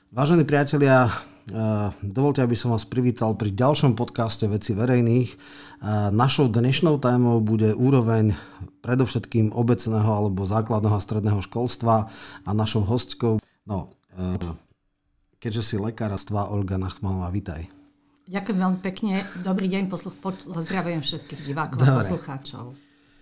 Vážení priatelia, dovoľte, aby som vás privítal pri ďalšom podcaste Veci verejných. Našou dnešnou témou bude úroveň predovšetkým obecného alebo základného a stredného školstva a našou hostkou, keďže si lekárastva, Olga Nachmanová, vitaj. Ďakujem veľmi pekne. Dobrý deň, pozdravujem všetkých divákov a poslucháčov.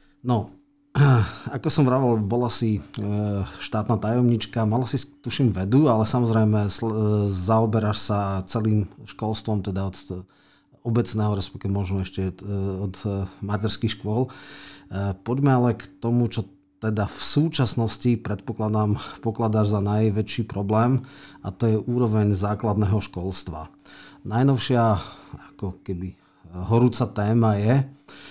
Ako som vravel, bola si štátna tajomnička, mala si tuším vedu, ale samozrejme zaoberáš sa celým školstvom, teda od obecného, respektíve možno ešte od materských škôl. Poďme ale k tomu, čo teda v súčasnosti pokladáš za najväčší problém, a to je úroveň základného školstva. Najnovšia ako keby horúca téma je,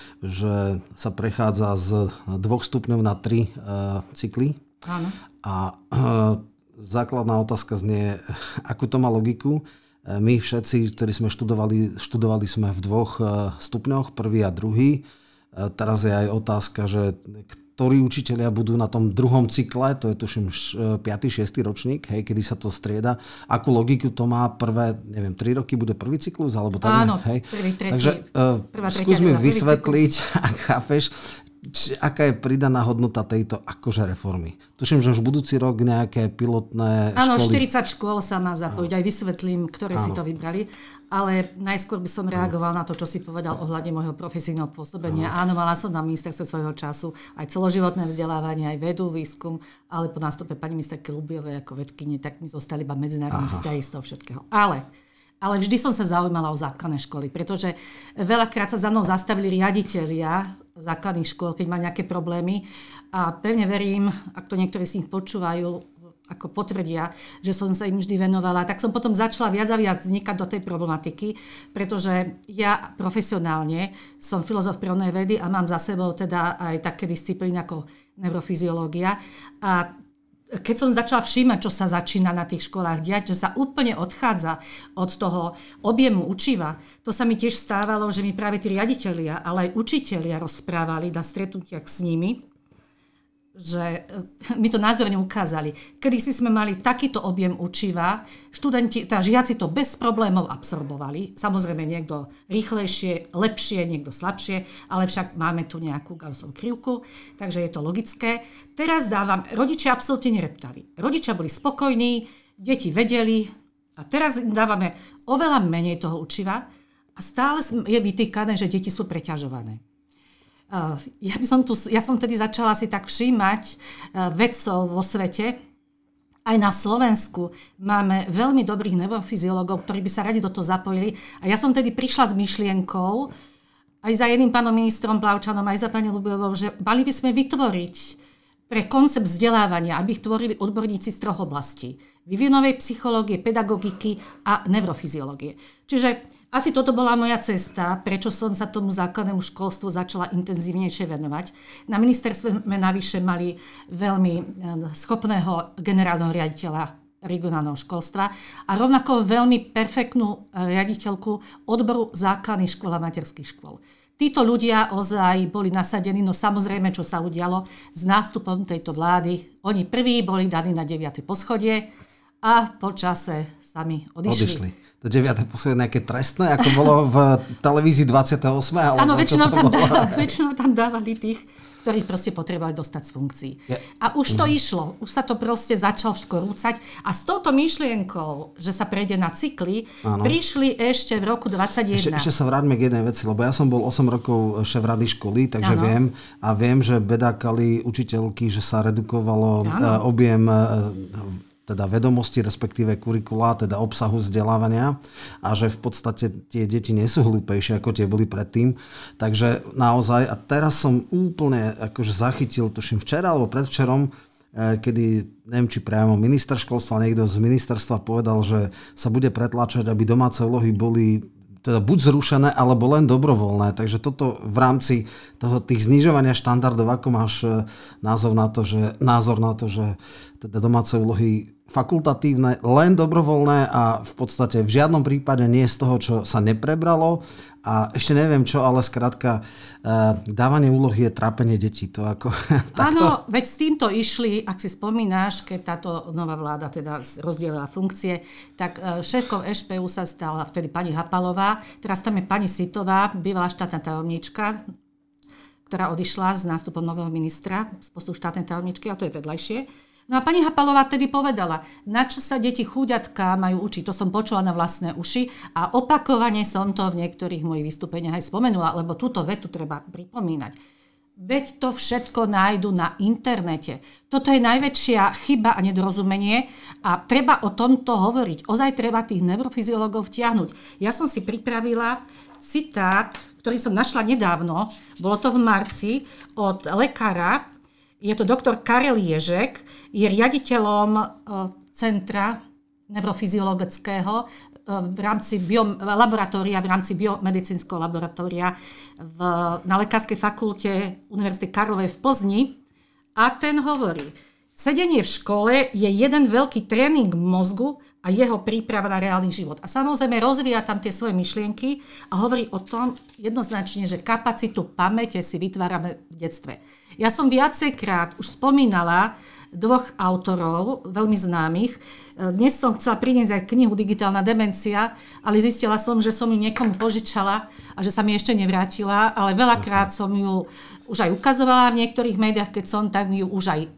že sa prechádza z 2 stupňov na 3 cykly. Áno. A základná otázka znie, akú to má logiku. My všetci, ktorí sme študovali sme v 2 stupňoch, prvý a druhý. Teraz je aj otázka, že ktorí učitelia budú na tom druhom cykle, to je tuším 5. 6. ročník, hej, kedy sa to strieda. Akú logiku to má prvé, 3 roky bude prvý cyklus, alebo tak? Áno, hej. Prvý, tretí. Takže skús mi vysvetliť, ak chápeš, aká je pridaná hodnota tejto akože reformy. Tuším, že už budúci rok nejaké pilotné školy. Áno, 40 škôl sa má zapojiť, aj vysvetlím, ktoré si to vybrali. Ale najskôr by som reagoval na to, čo si povedal ohľadne môjho profesijného pôsobenia. Áno, mala som na ministerstve svojho času aj celoživotné vzdelávanie, aj vedu, výskum, ale po nástupe pani ministerky Lubiovej ako vedkyne, tak mi zostali iba medzinárodné vzťahy z toho všetkého. Ale vždy som sa zaujímala o základné školy, pretože veľakrát sa za mnou zastavili riaditelia základných škôl, keď má nejaké problémy, a pevne verím, ak to niektorí z nich počúvajú, ako potvrdia, že som sa im vždy venovala, tak som potom začala viac a viac vznikať do tej problematiky, pretože ja profesionálne som filozof prírodnej vedy a mám za sebou teda aj také disciplíny ako neurofyziológia. A keď som začala všímať, čo sa začína na tých školách diať, že sa úplne odchádza od toho objemu učiva, to sa mi tiež stávalo, že mi práve tí riaditelia, ale aj učitelia rozprávali na stretnutiach s nimi, že mi to názorne ukázali. Kedy si sme mali takýto objem učiva, žiaci to bez problémov absorbovali. Samozrejme niekto rýchlejšie, lepšie, niekto slabšie, ale však máme tu nejakú Gaussovú krivku, takže je to logické. Teraz rodičia absolútne nereptali. Rodičia boli spokojní, deti vedeli a teraz im dávame oveľa menej toho učiva a stále je vytýkané, že deti sú preťažované. Ja som tedy začala si tak všímať vedcov vo svete. Aj na Slovensku máme veľmi dobrých neurofyziológov, ktorí by sa radi do toho zapojili. A ja som tedy prišla s myšlienkou, aj za jedným pánom ministrom Plavčanom, aj za pani Lubiovou, že mali by sme vytvoriť pre koncept vzdelávania, aby ich tvorili odborníci z 3 oblastí. Vývinovej psychológie, pedagogiky a neurofyziológie. Čiže asi toto bola moja cesta, prečo som sa tomu základnému školstvu začala intenzívnejšie venovať. Na ministerstve sme navyše mali veľmi schopného generálneho riaditeľa regionálneho školstva a rovnako veľmi perfektnú riaditeľku odboru základných škôl a materských škôl. Títo ľudia ozaj boli nasadení, no samozrejme, čo sa udialo s nástupom tejto vlády. Oni prví boli daní na 9. poschodie a po čase sami odišli. To 9. poschodie nejaké trestné, ako bolo v televízii 28. Áno, väčšinou tam dávali tých, ktorí proste potrebovali dostať z funkcií. A už to išlo, už sa to proste začalo škorúcať a s touto myšlienkou, že sa prejde na cykly, prišli ešte v roku 2021. Ešte sa vráťme k jednej veci, lebo ja som bol 8 rokov šéf rady školy, takže viem, že bedákali učiteľky, že sa redukovalo objem teda vedomosti, respektíve kurikulá, teda obsahu vzdelávania a že v podstate tie deti nie sú hlúpejšie, ako tie boli predtým. Takže naozaj, a teraz som úplne akože zachytil, tuším včera alebo predvčerom, kedy, neviem či priamo minister školstva, niekto z ministerstva povedal, že sa bude pretlačať, aby domáce úlohy boli teda buď zrušené, alebo len dobrovoľné. Takže toto v rámci tých znižovania štandardov, ako máš názor na to, že teda domáce úlohy fakultatívne, len dobrovoľné a v podstate v žiadnom prípade nie z toho, čo sa neprebralo. A ešte neviem čo, ale skrátka dávanie úlohy je trápenie detí. To ako, áno, veď s týmto išli, ak si spomínaš, keď táto nová vláda teda rozdielila funkcie, tak šéfkou ŠPU sa stala vtedy pani Hapalová, teraz tam je pani Sitová, bývalá štátna tajomníčka, ktorá odišla s nástupom nového ministra z postu štátnej tajomníčky, a to je vedľajšie. No a pani Hapalová tedy povedala, na čo sa deti chúďatka majú učiť. To som počula na vlastné uši a opakovane som to v niektorých mojich vystúpeniach aj spomenula, lebo túto vetu treba pripomínať. Veď to všetko nájdu na internete. Toto je najväčšia chyba a nedorozumenie a treba o tomto hovoriť. Ozaj treba tých neurofyziológov vtiahnuť. Ja som si pripravila citát, ktorý som našla nedávno, bolo to v marci, od lekára. Je to doktor Karel Ježek, je riaditeľom centra neurofyziologického v rámci laboratória, v rámci biomedicínskeho laboratória na Lekárskej fakulte Univerzity Karlovej v Plzni. A ten hovorí, sedenie v škole je jeden veľký tréning mozgu a jeho príprava na reálny život. A samozrejme rozvíja tam tie svoje myšlienky a hovorí o tom jednoznačne, že kapacitu pamäte si vytvárame v detstve. Ja som viacejkrát už spomínala dvoch autorov, veľmi známych. Dnes som chcela priniesť aj knihu Digitálna demencia, ale zistila som, že som ju niekomu požičala a že sa mi ešte nevrátila, ale veľakrát som ju už aj ukazovala v niektorých médiách, keď som, tak ju už aj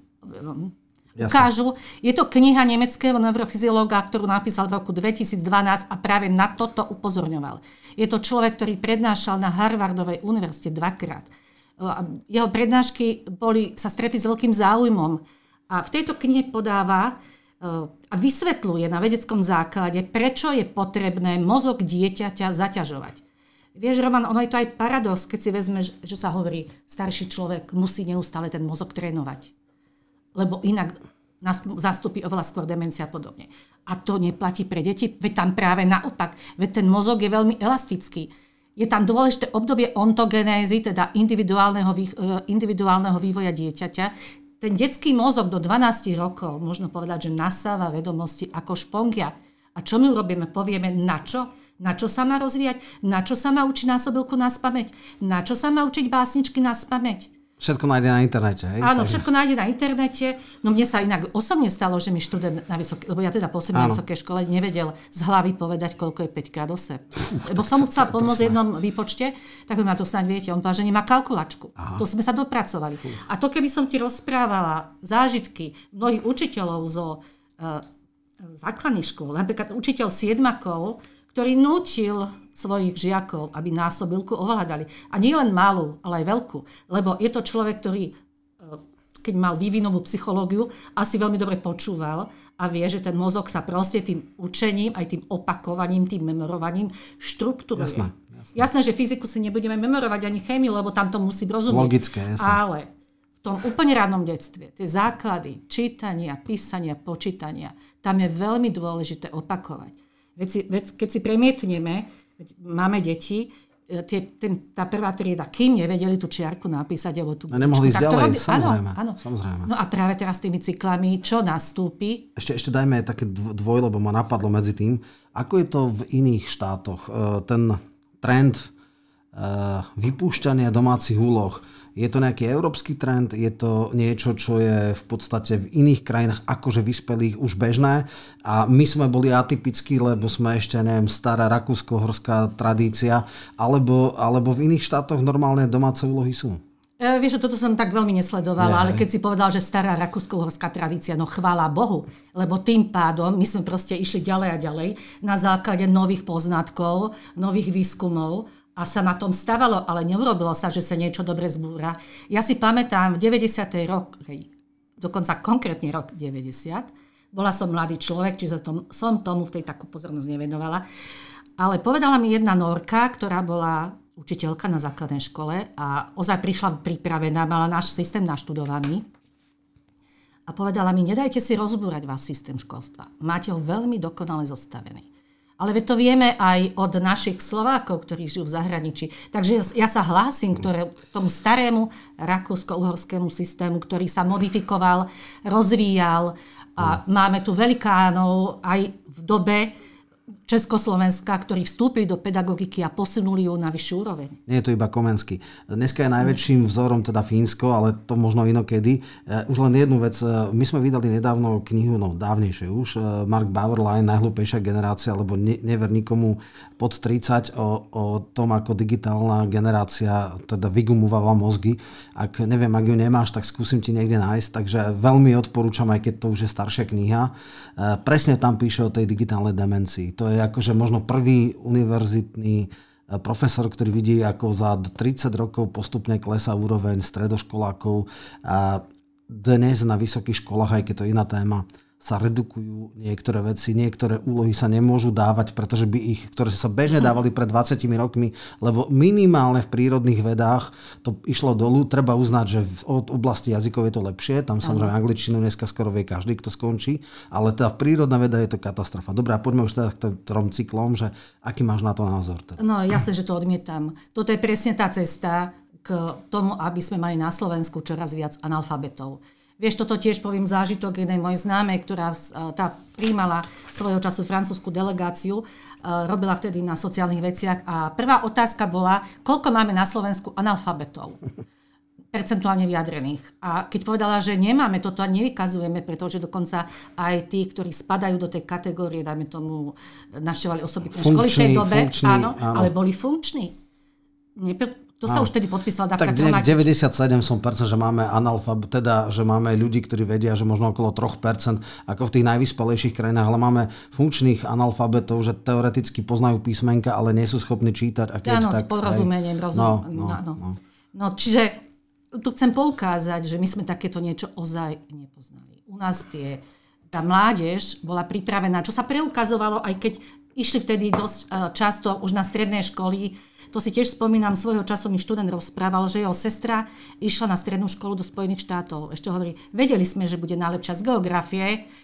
ukážu. Je to kniha nemeckého neurofyziológa, ktorú napísal v roku 2012 a práve na toto upozorňoval. Je to človek, ktorý prednášal na Harvardovej univerzite dvakrát. Jeho prednášky sa stretli s veľkým záujmom. A v tejto knihe podáva a vysvetľuje na vedeckom základe, prečo je potrebné mozog dieťaťa zaťažovať. Vieš, Roman, ono je to aj paradox, keď si vezmeš, že sa hovorí, starší človek musí neustále ten mozog trénovať. Lebo inak zastupí oveľa skôr demencia a podobne. A to neplatí pre deti, veď tam práve naopak. Veď ten mozog je veľmi elastický. Je tam dôležité obdobie ontogenézy, teda individuálneho vývoja dieťaťa. Ten detský mozog do 12 rokov, možno povedať, že nasáva vedomosti ako špongia. A čo my urobíme? Povieme na čo? Na čo sa má rozvíjať? Na čo sa má učiť násobilku naspamäť? Na čo sa má učiť básničky naspamäť? Všetko nájde na internete, hej? Áno, všetko nájde na internete. No mne sa inak osobne stalo, že mi študent na vysokej, lebo ja teda pôsobím na vysokej škole, nevedel z hlavy povedať, koľko je 5x8. Lebo som mu chcela pomôcť v jednom výpočte, tak ma to snáď viete, on povedal, že nemá kalkulačku. Aha. To sme sa dopracovali. A to, keby som ti rozprávala zážitky mnohých učiteľov zo základných škôl, napríklad učiteľ siedmakov, ktorý nútil svojich žiakov, aby násobilku ovládali. A nie len malú, ale aj veľkú. Lebo je to človek, ktorý, keď mal vývinovú psychológiu, asi veľmi dobre počúval a vie, že ten mozog sa proste tým učením, aj tým opakovaním, tým memorovaním štruktúruje. Jasné, že fyziku si nebudeme memorovať ani chémiu, lebo tam to musí rozumieť. Logické, jasné. Ale v tom úplne rannom detstve, tie základy čítania, písania, počítania, tam je veľmi dôležité opakovať. Keď si premietneme, máme deti, tá prvá trieda, kým nevedeli tú čiarku napísať, alebo tú... A nemohli ísť ďalej, samozrejme. No a práve teraz tými cyklami, čo nastúpi? Ešte dajme také lebo ma napadlo medzi tým. Ako je to v iných štátoch? Ten trend vypúšťania domácich úloh, je to nejaký európsky trend? Je to niečo, čo je v podstate v iných krajinách akože vyspelých už bežné? A my sme boli atypickí, lebo sme ešte, neviem, stará rakúsko-horská tradícia, alebo v iných štátoch normálne domáce úlohy sú? Vieš, že toto som tak veľmi nesledovala, ale keď si povedal, že stará rakúsko-horská tradícia, no chvála Bohu, lebo tým pádom my sme proste išli ďalej a ďalej na základe nových poznatkov, nových výskumov, a sa na tom stávalo, ale neurobilo sa, že sa niečo dobre zbúra. Ja si pamätám, v 90. dokonca konkrétne rok 90, bola som mladý človek, čiže som tomu v tej takú pozornosť nevenovala, ale povedala mi jedna Norka, ktorá bola učiteľka na základnej škole a ozaj prišla pripravená, mala náš systém naštudovaný a povedala mi, nedajte si rozbúrať vás systém školstva. Máte ho veľmi dokonale zostavený. Ale to vieme aj od našich Slovákov, ktorí žijú v zahraničí. Takže ja sa hlásim k tomu starému rakúsko-uhorskému systému, ktorý sa modifikoval, rozvíjal a máme tu velikánov aj v dobe Československa, ktorí vstúpili do pedagogiky a posunuli ju na vyššiu úroveň. Nie je to iba Komenský. Dneska je najväčším vzorom teda Fínsko, ale to možno inokedy. Už len jednu vec. My sme vydali nedávno knihu, dávnejšie už, Mark Bauerlein, Najhlúpejšia generácia, alebo never nikomu pod 30 o tom, ako digitálna generácia teda vygumúvala mozgy. Neviem, ak ju nemáš, tak skúsim ti niekde nájsť. Takže veľmi odporúčam, aj keď to už je staršia kniha. Presne tam píše o tej digitálnej demencii. To je akože možno prvý univerzitný profesor, ktorý vidí, ako za 30 rokov postupne klesá úroveň stredoškolákov a dnes na vysokých školách, aj keď to je iná téma, sa redukujú niektoré veci, niektoré úlohy sa nemôžu dávať, pretože ktoré sa bežne dávali pred 20 rokmi, lebo minimálne v prírodných vedách to išlo dolu. Treba uznať, že v oblasti jazykov je to lepšie, tam samozrejme angličtinu dneska skoro vie každý, kto skončí, ale teda v prírodná veda je to katastrofa. Dobre, a poďme už teda k trom cyklom, že aký máš na to názor? Teda? No jasne, že to odmietam. Toto je presne tá cesta k tomu, aby sme mali na Slovensku čoraz viac analfabetov. Vieš, toto tiež poviem zážitok jednej mojej známej, ktorá prijímala svojho času francúzsku delegáciu, robila vtedy na sociálnych veciach a prvá otázka bola, koľko máme na Slovensku analfabetov, percentuálne vyjadrených. A keď povedala, že nemáme toto a nevykazujeme, pretože dokonca aj tí, ktorí spadajú do tej kategórie, dajme tomu, navštevovali osobitné školy v tej dobe, áno, ale boli funkční. To sa už tedy podpísala tak 97%, že máme teda, že máme ľudí, ktorí vedia, že možno okolo 3%, ako v tých najvyspelejších krajinách, ale máme funkčných analfabetov, že teoreticky poznajú písmenka, ale nie sú schopní čítať. A keď áno, s porozumením, No, čiže tu chcem poukázať, že my sme takéto niečo ozaj nepoznali. U nás tá mládež bola pripravená, čo sa preukazovalo, aj keď išli vtedy dosť často už na stredné školy. To si tiež spomínam, svojho času mi študent rozprával, že jeho sestra išla na strednú školu do Spojených štátov. Ešte hovorí, vedeli sme, že bude najlepšia z geografie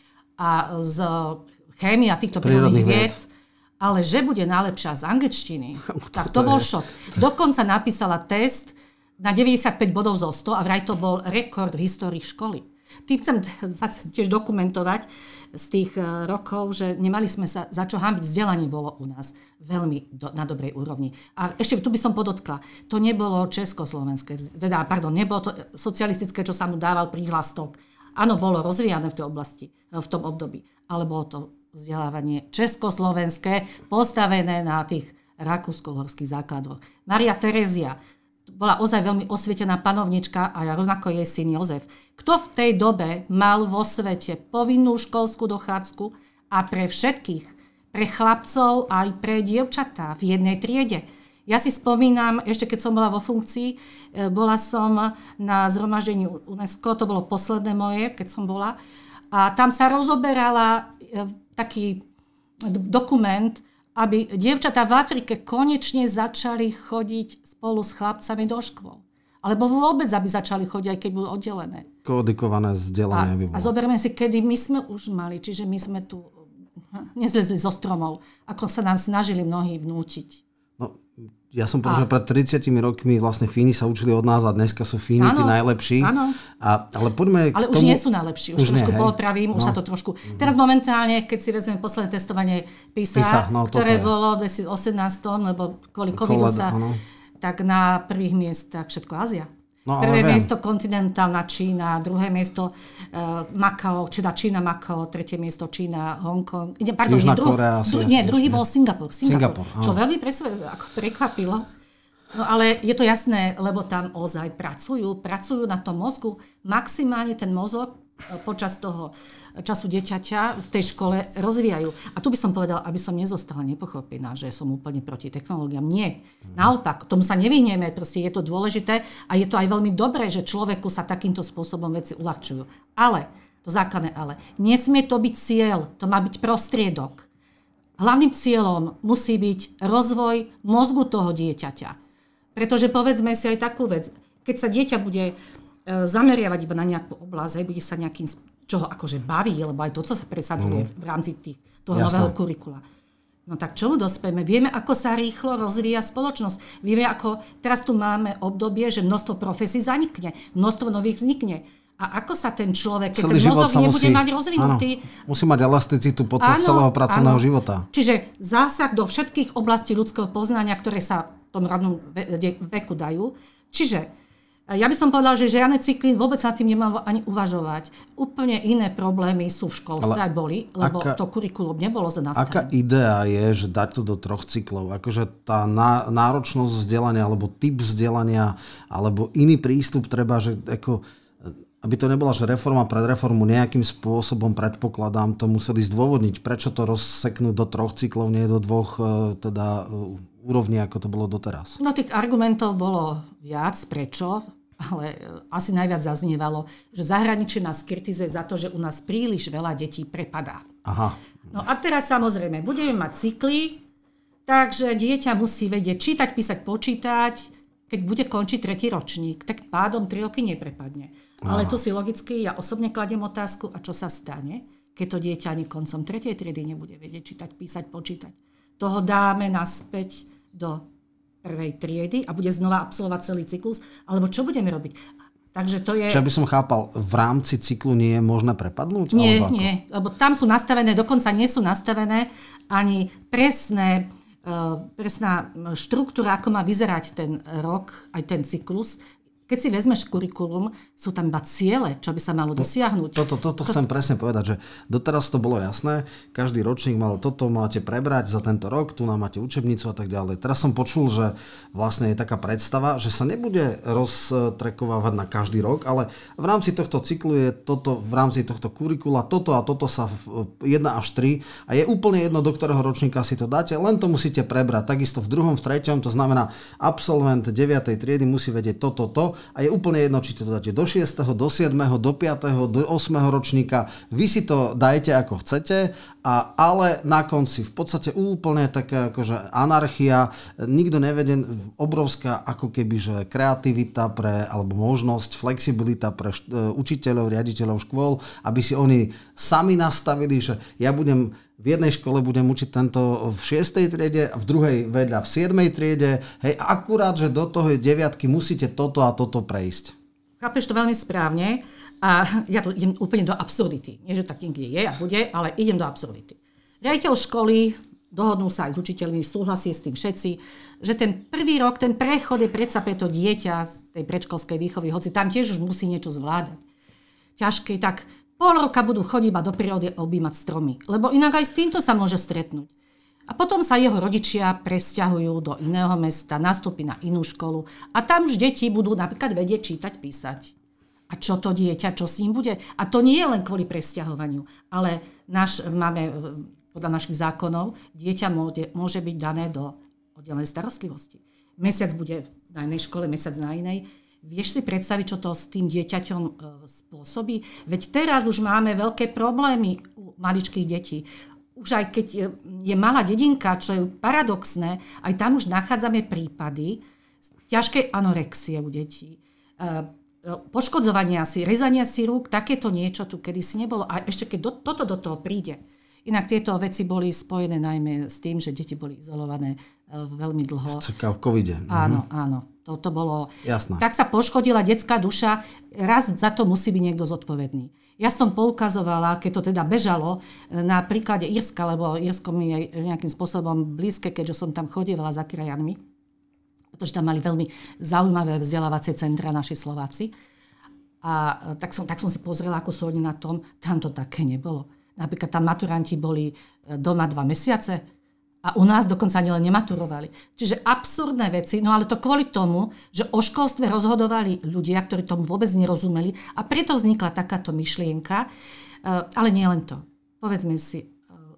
a z chémie a týchto prírodných vied, ale že bude najlepšia z angličtiny, tak to bol šok. Dokonca napísala test na 95 bodov zo 100 a vraj to bol rekord v histórii školy. Tým chcem zase tiež dokumentovať z tých rokov, že nemali sme sa za čo hanbiť. Vzdelanie bolo u nás veľmi na dobrej úrovni. A ešte tu by som podotkla, to nebolo československé, nebolo to socialistické, čo sa mu dával prihlastok. Áno, bolo rozvíjane v tej oblasti, v tom období, ale bolo to vzdelávanie československé, postavené na tých rakúsko-uhorských základoch. Maria Terezia bola ozaj veľmi osvietená panovnička a rovnako jej syn Jozef. Kto v tej dobe mal vo svete povinnú školskú dochádzku a pre všetkých, pre chlapcov aj pre dievčatá v jednej triede. Ja si spomínam, ešte keď som bola vo funkcii, bola som na zhromaždení UNESCO, to bolo posledné moje, keď som bola, a tam sa rozoberala taký dokument, aby dievčatá v Afrike konečne začali chodiť spolu s chlapcami do škôl. Alebo vôbec, aby začali chodiť, aj keď budú oddelené. Kodikované vzdelanie by bolo. A zoberme si, kedy my sme už mali, čiže my sme tu nezlezli zo stromov, ako sa nám snažili mnohí vnútiť. No, ja som povedal, že pred 30 rokmi vlastne Fíni sa učili od nás a dneska sú Fíni tí najlepší. Áno. Ale poďme ale k tomu. Už nie sú najlepší, už trošku popravím, už sa to trošku. Teraz momentálne, keď si vezmeme posledné testovanie PISA, ktoré bolo v 2018, lebo kvôli covidu tak na prvých miestach všetko Ázia. No, prvé miesto kontinentálna Čína, druhé miesto Makao, Čína, Makao, tretie miesto Čína, Hongkong. Južná Korea. Druhý bol Singapur. Čo veľmi prekvapilo. No ale je to jasné, lebo tam ozaj pracujú na tom mozgu. Maximálne ten mozog počas toho času dieťaťa v tej škole rozvíjajú. A tu by som povedala, aby som nezostala nepochopená, že som úplne proti technológiám. Nie. Naopak, tomu sa nevyhneme, proste je to dôležité a je to aj veľmi dobré, že človeku sa takýmto spôsobom veci uľahčujú. Ale, to základné ale, nesmie to byť cieľ, to má byť prostriedok. Hlavným cieľom musí byť rozvoj mozgu toho dieťaťa. Pretože povedzme si aj takú vec, keď sa dieťa bude zameriavať iba na nejakú oblasť, bude sa nejakým, čo ho akože baví, lebo aj to, co sa presadzuje v rámci toho nového kurikula. No tak čomu dospejeme? Vieme, ako sa rýchlo rozvíja spoločnosť. Vieme, ako teraz tu máme obdobie, že množstvo profesí zanikne, množstvo nových vznikne. A ako sa ten človek, keď ten mozog nebude mať rozvinutý... Áno, musí mať elasticitu počas celého pracovného života. Čiže zásah do všetkých oblastí ľudského poznania, ktoré sa v tom radnom veku dajú. Čiže ja by som povedal, že žiadne cykly vôbec nad tým nemalo ani uvažovať. Úplne iné problémy sú v školstve aj boli, lebo to kurikulum nebolo nastavené. Aká idea je, že dať to do 3 cyklov? Akože tá náročnosť vzdelania, alebo typ vzdelania, alebo iný prístup treba, že ako, aby to nebola, že reforma pred reformu nejakým spôsobom, predpokladám, to museli zdôvodniť. Prečo to rozseknúť do 3 cyklov, nie do 2 úrovní, ako to bolo doteraz? No tých argumentov bolo viac, prečo? Ale asi najviac zaznievalo, že zahraničie nás kritizuje za to, že u nás príliš veľa detí prepadá. Aha. No a teraz samozrejme, budeme mať cykly, takže dieťa musí vedieť čítať, písať, počítať, keď bude končiť 3. ročník, tak pádom 3 roky neprepadne. Aha. Ale tu si logicky, ja osobne kladiem otázku, a čo sa stane, keď to dieťa ani koncom 3. triedy nebude vedieť čítať, písať, počítať. Toho dáme naspäť do 1. triedy a bude znova absolvovať celý cyklus, alebo čo budeme robiť? Takže to je... Čo by som chápal, v rámci cyklu nie je možné prepadnúť? Nie, lebo tam sú nastavené, dokonca nie sú nastavené ani presná štruktúra, ako má vyzerať ten rok, aj ten cyklus. Keď si vezmeš kurikulum, sú tam iba ciele, čo by sa malo dosiahnuť. Toto chcem presne povedať, že doteraz to bolo jasné, každý ročník mal toto, máte prebrať za tento rok, tu nám máte učebnicu a tak ďalej. Teraz som počul, že vlastne je taká predstava, že sa nebude roztrekovávať na každý rok, ale v rámci tohto cyklu je toto, v rámci tohto kurikula, toto a toto sa 1 až 3 a je úplne jedno, do ktorého ročníka si to dáte, len to musíte prebrať. Takisto v 2., v 3., to znamená absolvent 9. triedy musí vedieť toto a je úplne jedno, či to dáte do 6., do 7., do 5., do 8. ročníka. Vy si to dajte ako chcete, ale na konci v podstate úplne taká akože anarchia, nikto nevedie, obrovská ako keby že kreativita alebo možnosť, flexibilita pre učiteľov, riaditeľov škôl, aby si oni sami nastavili, že ja budem v jednej škole budem učiť tento v 6. triede, v druhej vedľa v 7. triede. Hej, akurát, že do toho 9. musíte toto a toto prejsť. Chápeš to veľmi správne a ja tu idem úplne do absurdity. Nie, že tak niekde je a bude, ale idem do absurdity. Riaditeľ školy, dohodnú sa aj s učiteľmi, súhlasie s tým všetci, že ten prvý rok, ten prechod je predsa pre to dieťa z tej predškolskej výchovy, hoci tam tiež už musí niečo zvládať. Ťažké, tak pol roka budú chodiť iba do prírody a objímať stromy. Lebo inak aj s týmto sa môže stretnúť. A potom sa jeho rodičia presťahujú do iného mesta, nastúpi na inú školu a tam už deti budú napríklad vedieť čítať, písať. A čo to dieťa, čo s ním bude? A to nie je len kvôli presťahovaniu, ale máme podľa našich zákonov, dieťa môže byť dané do oddelenej starostlivosti. Mesiac bude na jednej škole, mesiac na inej. Vieš si predstaviť, čo to s tým dieťaťom spôsobí? Veď teraz už máme veľké problémy u maličkých detí. Už aj keď je malá dedinka, čo je paradoxné, aj tam už nachádzame prípady ťažkej anorexie u detí. Poškodzovania si, rezania si rúk, takéto niečo tu kedysi nebolo. A ešte keď toto do toho príde. Inak tieto veci boli spojené najmä s tým, že deti boli izolované veľmi dlho. V covide. Áno, áno. Toto bolo... Jasné. Tak sa poškodila detská duša. Raz za to musí byť niekto zodpovedný. Ja som poukazovala, keď to teda bežalo, na príklade Írska, lebo Írsko mi je nejakým spôsobom blízke, keďže som tam chodievala za krajanmi, pretože tam mali veľmi zaujímavé vzdelávacie centra naši Slováci. A tak som si pozrela, ako sú oni na tom. Tam to také nebolo. Napríklad tam maturanti boli doma 2 mesiace a u nás dokonca ani len nematurovali. Čiže absurdné veci, no ale to kvôli tomu, že o školstve rozhodovali ľudia, ktorí tomu vôbec nerozumeli a preto vznikla takáto myšlienka. Ale nie len to. Povedzme si,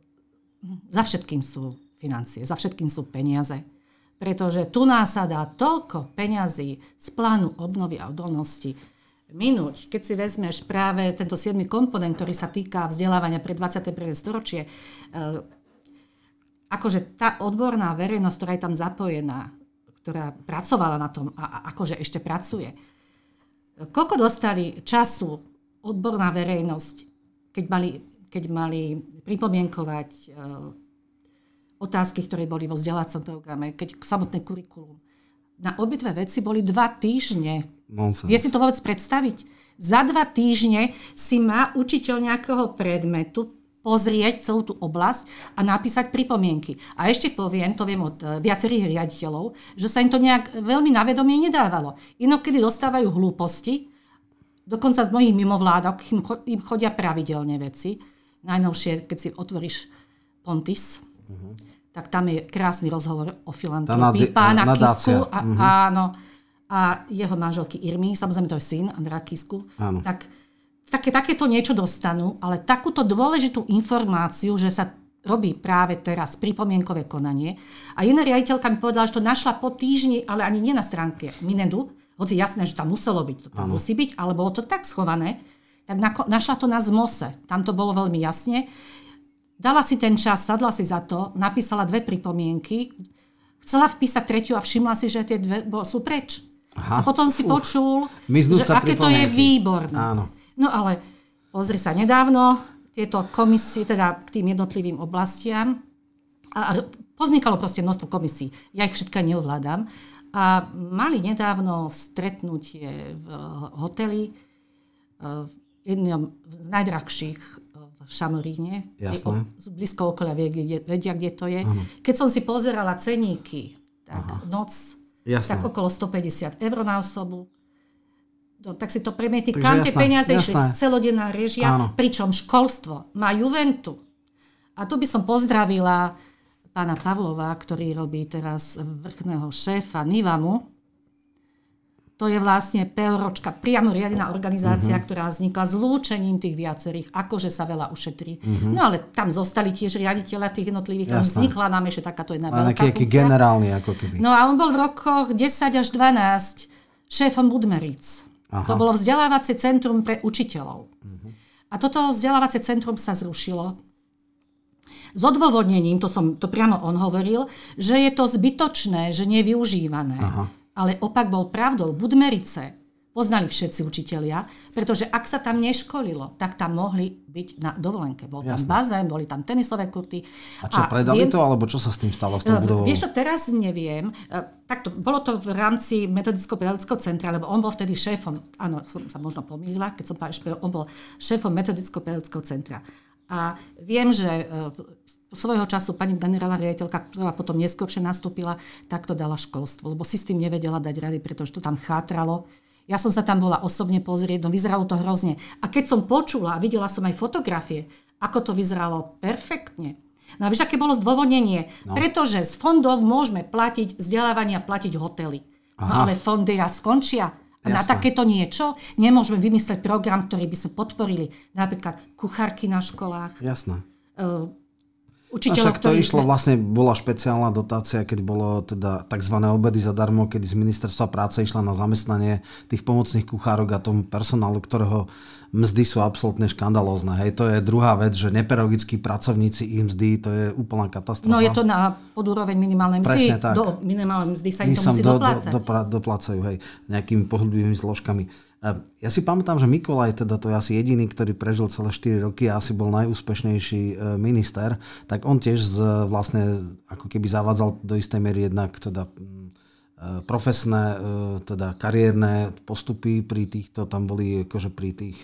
za všetkým sú financie, za všetkým sú peniaze. Pretože tu nás sa dá toľko peňazí z plánu obnovy a odolnosti minúť. Keď si vezmeš práve tento 7. komponent, ktorý sa týka vzdelávania pre 21. storočie, akože tá odborná verejnosť, ktorá je tam zapojená, ktorá pracovala na tom a akože ešte pracuje, koľko dostali času odborná verejnosť, keď mali pripomienkovať otázky, ktoré boli vo vzdelávacom programe, keď samotné kurikulum. Na obidve veci boli 2 týždne. Nonsense. Vie si to vôbec predstaviť? Za 2 týždne si má učiteľ nejakého predmetu pozrieť celú tú oblasť a napísať pripomienky. A ešte poviem, to viem od viacerých riaditeľov, že sa im to nejak veľmi na vedomie nedávalo. Inokedy dostávajú hlúposti, dokonca z mnohých mimovládok im chodia pravidelne veci. Najnovšie, keď si otvoríš Pontis, tak tam je krásny rozhovor o filantropii pána Kisku a jeho manželky Irmy, samozrejme to je syn Andrea Kisku. Tak takéto niečo dostanú, ale takúto dôležitú informáciu, že sa robí práve teraz pripomienkové konanie. A jedna riaditeľka mi povedala, že to našla po týždni, ale ani nie na stránke Minedu, hoci jasné, že tam muselo byť, to tam musí byť, ale bolo to tak schované, tak našla to na ZMOSe. Tam to bolo veľmi jasne. Dala si ten čas, sadla si za to, napísala 2 pripomienky, chcela vpísať 3. a všimla si, že tie 2 sú preč. A potom si počul, že aké to je výborné. Áno. No ale pozri sa, nedávno tieto komisie, teda k tým jednotlivým oblastiam, a poznikalo proste množstvo komisí. Ja ich všetky neovládam. A mali nedávno stretnutie v hoteli, v jednom z najdrahších v Šamoríne. Jasné. Blízko okolia vedia, kde to je. Ano. Keď som si pozerala ceníky, tak noc, tak okolo 150 eur na osobu. No, tak si to premietí, kam tie peniaze išli. Celodenná režia, pričom školstvo má Juventu. A tu by som pozdravila pána Pavlova, ktorý robí teraz vrchného šéfa Nivamu. To je vlastne PROčka, priamo riadená organizácia, ktorá vznikla zlúčením tých viacerých, akože sa veľa ušetrí. No ale tam zostali tiež riaditeľa tých jednotlivých, tam vznikla nám ešte takáto jedna veľká funkcia. Generálny ako keby. No a on bol v rokoch 10 až 12 šéfom Budmeric. To bolo vzdelávacie centrum pre učiteľov. A toto vzdelávacie centrum sa zrušilo. S odôvodnením, to priamo on hovoril, že je to zbytočné, že nie je využívané. Ale opak bol pravdou. Budmerice poznali všetci učitelia, pretože ak sa tam neškolilo, tak tam mohli byť na dovolenke. Bol tam bazén, boli tam tenisové kurty. A čo, predali to, alebo čo sa s tým stalo, s tou budovou? Vieš čo, teraz neviem. Bolo to v rámci metodicko-pedagogického centra, lebo on bol vtedy šéfom, áno, som sa možno pomýlila, keď som povedala, on bol šéfom metodicko-pedagogického centra. A viem, že svojho času pani generálna riaditeľka, ktorá potom neskôršie nastúpila, tak to dala školstvo, lebo si s tým nevedela dať rady, pretože to tam chátralo. Ja som sa tam bola osobne pozrieť, no vyzeralo to hrozne. A keď som počula a videla som aj fotografie, ako to vyzeralo perfektne. No a vieš, aké bolo zdôvodnenie? Pretože z fondov môžeme platiť vzdelávania, platiť hotely. No ale fondy skončia. A na takéto niečo nemôžeme vymyslieť program, ktorý by sme podporili. Napríklad kuchárky na školách. Jasné. Učiteľov, však to išlo, vlastne bola špeciálna dotácia, keď bolo teda tzv. Obedy zadarmo, kedy z ministerstva práce išla na zamestnanie tých pomocných kuchárok a tomu personálu, ktorého mzdy sú absolútne škandalózne. Hej, to je druhá vec, že nepedagogickí pracovníci ich mzdy, to je úplná katastrofa. No je to na podúroveň minimálnej mzdy. Presne tak. Do minimálnej mzdy sa im to musí doplácať. Doplácajú, hej, nejakými pohodlivými zložkami. Ja si pamätám, že Mikolaj, teda to je asi jediný, ktorý prežil celé 4 roky a asi bol najúspešnejší minister, tak on tiež vlastne ako keby zavádzal do istej miery jednak teda profesné, teda kariérne postupy pri týchto, tam boli akože pri tých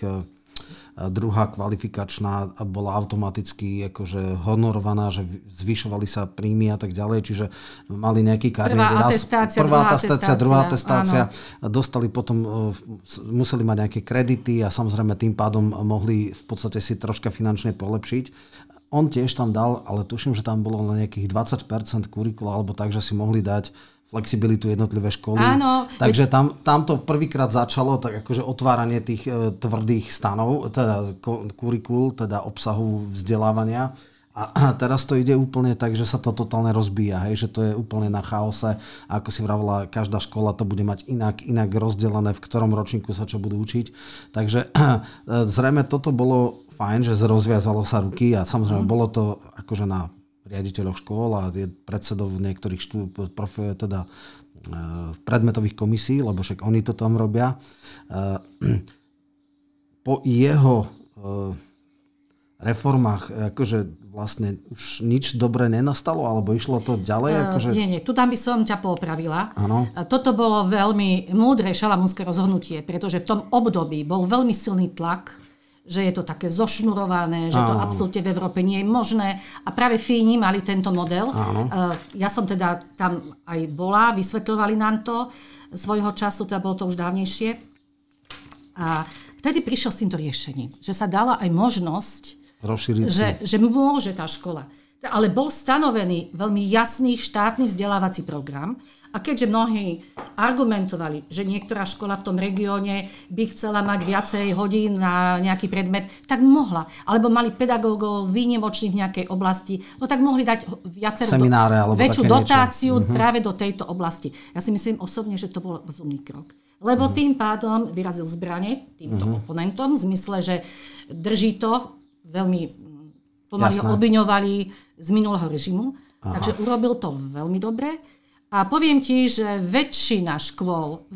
druhá kvalifikačná bola automaticky akože honorovaná, že zvyšovali sa príjmy a tak ďalej, čiže mali nejaký kariérny raz. Prvá atestácia, druhá atestácia. Dostali potom, museli mať nejaké kredity a samozrejme tým pádom mohli v podstate si troška finančne polepšiť. On tiež tam dal, ale tuším, že tam bolo na nejakých 20% kurikula, alebo tak, že si mohli dať flexibilitu jednotlivé školy. Áno. Takže tam to prvýkrát začalo tak akože otváranie tých tvrdých stanov, teda kurikul, teda obsahu vzdelávania. A teraz to ide úplne tak, že sa to totálne rozbíja, hej, že to je úplne na chaose. A ako si vravila, každá škola to bude mať inak rozdelené, v ktorom ročníku sa čo budú učiť. Takže zrejme toto bolo fajn, že rozviazalo sa ruky a samozrejme bolo to akože na riaditeľov škôl a predsedov niektorých predmetových komisí, lebo však oni to tam robia. Po jeho reformách akože vlastne už nič dobre nenastalo, alebo išlo to ďalej? Akože... Nie, tu tam by som ťa poopravila. Áno. Toto bolo veľmi múdre šalamúnske rozhodnutie, pretože v tom období bol veľmi silný tlak, že je to také zošnurované, že to absolútne v Európe nie je možné. A práve Fíni mali tento model. Ja som teda tam aj bola, vysvetľovali nám to svojho času, teda bolo to už dávnejšie. A vtedy prišiel s týmto riešením, že sa dala aj možnosť, že môže tá škola. Ale bol stanovený veľmi jasný štátny vzdelávací program a keďže mnohí argumentovali, že niektorá škola v tom regióne by chcela mať viacej hodín na nejaký predmet, tak mohla. Alebo mali pedagógov výnimočných v nejakej oblasti, no tak mohli dať väčšiu dotáciu práve do tejto oblasti. Ja si myslím osobne, že to bol rozumný krok. Lebo tým pádom vyrazil zbrane týmto oponentom v zmysle, že drží to veľmi pomaly ho obviňovali z minulého režimu. Takže urobil to veľmi dobre. A poviem ti, že väčšina škôl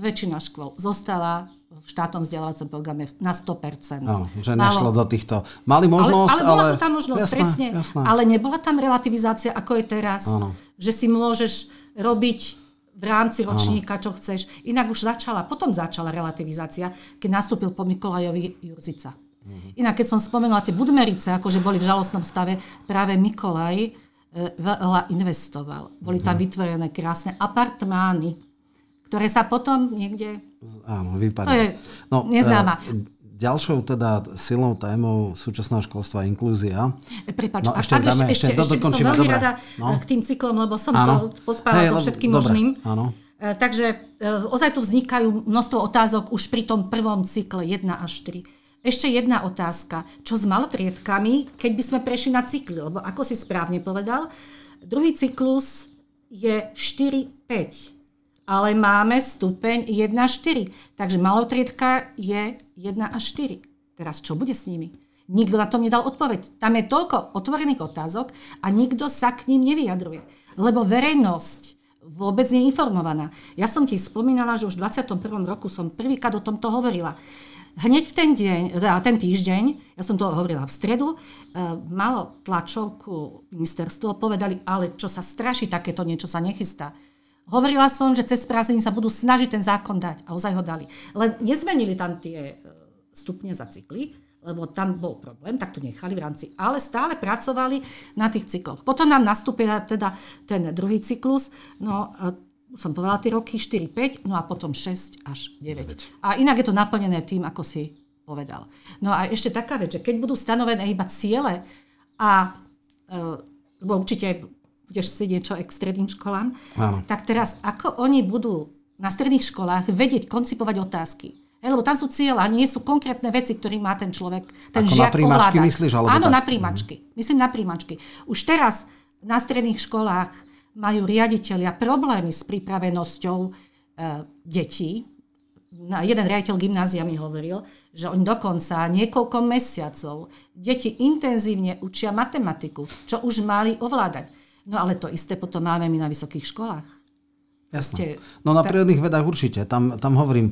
zostala v štátnom vzdelávacom programe na 100%. No, že nešlo do týchto... Mali možnosť, ale bola tu tá možnosť, presne. Ale nebola tam relativizácia, ako je teraz. Áno. Že si môžeš robiť v rámci ročníka, čo chceš. Inak už potom začala relativizácia, keď nastúpil po Mikolajovi Jurzica. Inak, keď som spomenula tie Budmerice, akože boli v žalostnom stave, práve Mikolaj veľa investoval. Boli tam vytvorené krásne apartmány, ktoré sa potom niekde... Áno, vypadli. To je neznáma. Ďalšou teda silnou témou súčasného školstva je inklúzia. Prepáč, ešte som veľmi rada k tým cyklom, lebo som to pospávala so všetkým možným. Áno. Takže ozaj tu vznikajú množstvo otázok už pri tom prvom cykle 1 až 3. Ešte jedna otázka. Čo s malotriedkami, keď by sme prešli na cykly? Lebo ako si správne povedal, druhý cyklus je 4-5, ale máme stupeň 1-4. Takže malotriedka je 1 až 4. Teraz čo bude s nimi? Nikto na to nedal odpoveď. Tam je toľko otvorených otázok a nikto sa k ním nevyjadruje. Lebo verejnosť vôbec nie je informovaná. Ja som ti spomínala, že už v 21. roku som prvýkrát o tomto hovorila. Hneď v ten týždeň, ja som to hovorila v stredu, malo tlačovku ministerstvo, povedali, ale čo sa straší, takéto niečo sa nechystá. Hovorila som, že cez prázdniny sa budú snažiť ten zákon dať a ozaj ho dali. Len nezmenili tam tie stupne za cykly, lebo tam bol problém, tak to nechali v rámci. Ale stále pracovali na tých cykloch. Potom nám nastúpil teda ten druhý cyklus, som povedala tie roky 4-5, no a potom 6 až 9. A inak je to naplnené tým, ako si povedal. No a ešte taká vec, že keď budú stanovené iba ciele lebo určite budeš si niečo k stredným školám, tak teraz ako oni budú na stredných školách vedieť koncipovať otázky? Lebo tam sú cieľa, nie sú konkrétne veci, ktoré má ten človek, ten ako žiak ovládať. Na príjmačky myslíš? Áno, na príjmačky. Myslím na príjmačky. Už teraz na stredných školách majú riaditelia problémy s pripravenosťou detí. Jeden riaditeľ gymnázia mi hovoril, že oni dokonca niekoľko mesiacov deti intenzívne učia matematiku, čo už mali ovládať. No ale to isté potom máme my na vysokých školách. Jasné. No na prírodných vedách určite. Tam hovorím...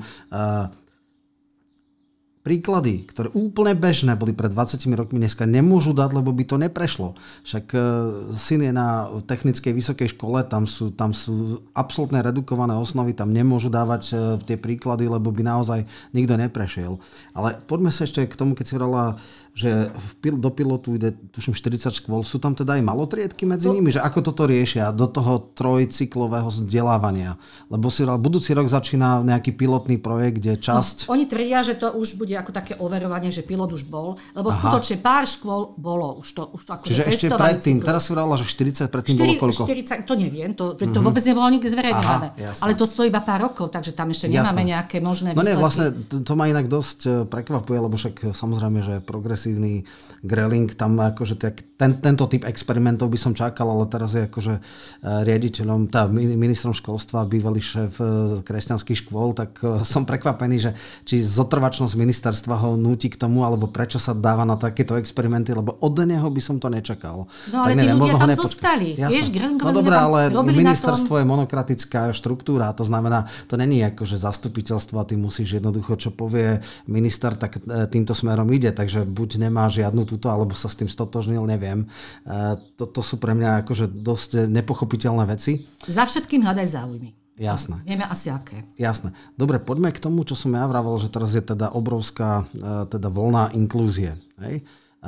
Príklady, ktoré úplne bežné boli pred 20 rokmi, dneska nemôžu dať, lebo by to neprešlo. Však syn je na technickej vysokej škole, tam sú absolútne redukované osnovy, tam nemôžu dávať tie príklady, lebo by naozaj nikto neprešiel. Ale poďme sa ešte k tomu, keď si hovorila, že do pilotu ide, tuším, 40 škôl. Sú tam teda aj malotriedky medzi nimi? Že ako toto riešia do toho trojcyklového vzdelávania? Lebo si hovorila, budúci rok začína nejaký pilotný projekt, kde časť... Oni tvrdia, že to už bude ako také overovanie, že pilot už bol, lebo skutočne pár škôl bolo už to ako čiže ešte predtým, teraz si hovorila, že 40, predtým bolo koľko? 40, to neviem, to vôbec nebolo nikdy zverejňované. Ale to stojí iba pár rokov, takže tam ešte nemáme nejaké možné výsledky. No nie, vlastne to ma inak dosť prekvapuje, lebo však samozrejme, že progresívny Greling, tam akože tento typ experimentov by som čakal, ale teraz je akože riaditeľom, ministrom školstva, bývalý šéf kresťanských škôl, tak som prekvapený, že či zotrvačnosť ministra ministerstva ho núti k tomu, alebo prečo sa dáva na takéto experimenty, lebo od neho by som to nečakal. No ale tí ľudia tam zostali. Vieš, no dobré, ale ministerstvo je monokratická štruktúra, to znamená, to není ako, že zastupiteľstvo a ty musíš jednoducho, čo povie minister, tak týmto smerom ide, takže buď nemá žiadnu túto, alebo sa s tým stotožnil, neviem. To sú pre mňa akože dosť nepochopiteľné veci. Za všetkým hľadaj záujmy. Jasné. Vieme asi aké. Jasné. Dobre, poďme k tomu, čo som ja vravel, že teraz je teda obrovská teda vlna inklúzie. Hej?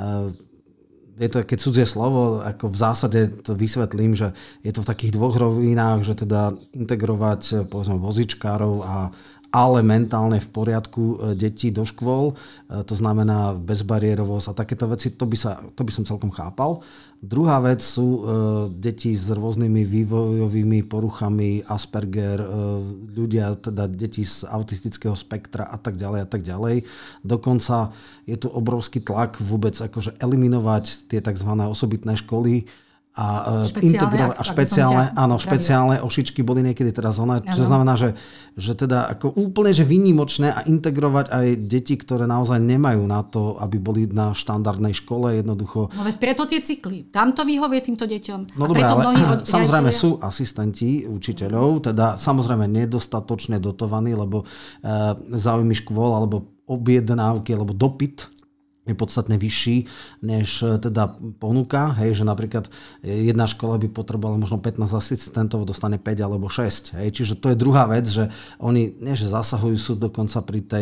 Je to keď cudzie slovo, ako v zásade to vysvetlím, že je to v takých dvoch rovinách, že teda integrovať povedzme vozičkárov ale mentálne v poriadku detí do škôl, to znamená bezbariérovosť a takéto veci, to by som celkom chápal. Druhá vec sú deti s rôznymi vývojovými poruchami, Asperger, ľudia, teda deti z autistického spektra a tak ďalej a tak ďalej. Dokonca je tu obrovský tlak vôbec akože eliminovať tie tzv. Osobitné školy, a špeciálne ošičky boli niekedy teraz čo znamená, že teda ako úplne že výnimočné a integrovať aj deti, ktoré naozaj nemajú na to, aby boli na štandardnej škole jednoducho. No veď preto tie cykly. Tam to vyhovie týmto deťom. No dobré, ale samozrejme sú asistenti učiteľov, teda samozrejme nedostatočne dotovaní, lebo záujmy škôl alebo objednávky alebo dopyt je podstatne vyšší, než teda ponuka. Hej, že napríklad jedna škola by potrebovala možno 15 asistentov, dostane 5 alebo 6. Hej. Čiže to je druhá vec, že oni nie že zasahujú, sú dokonca pri tej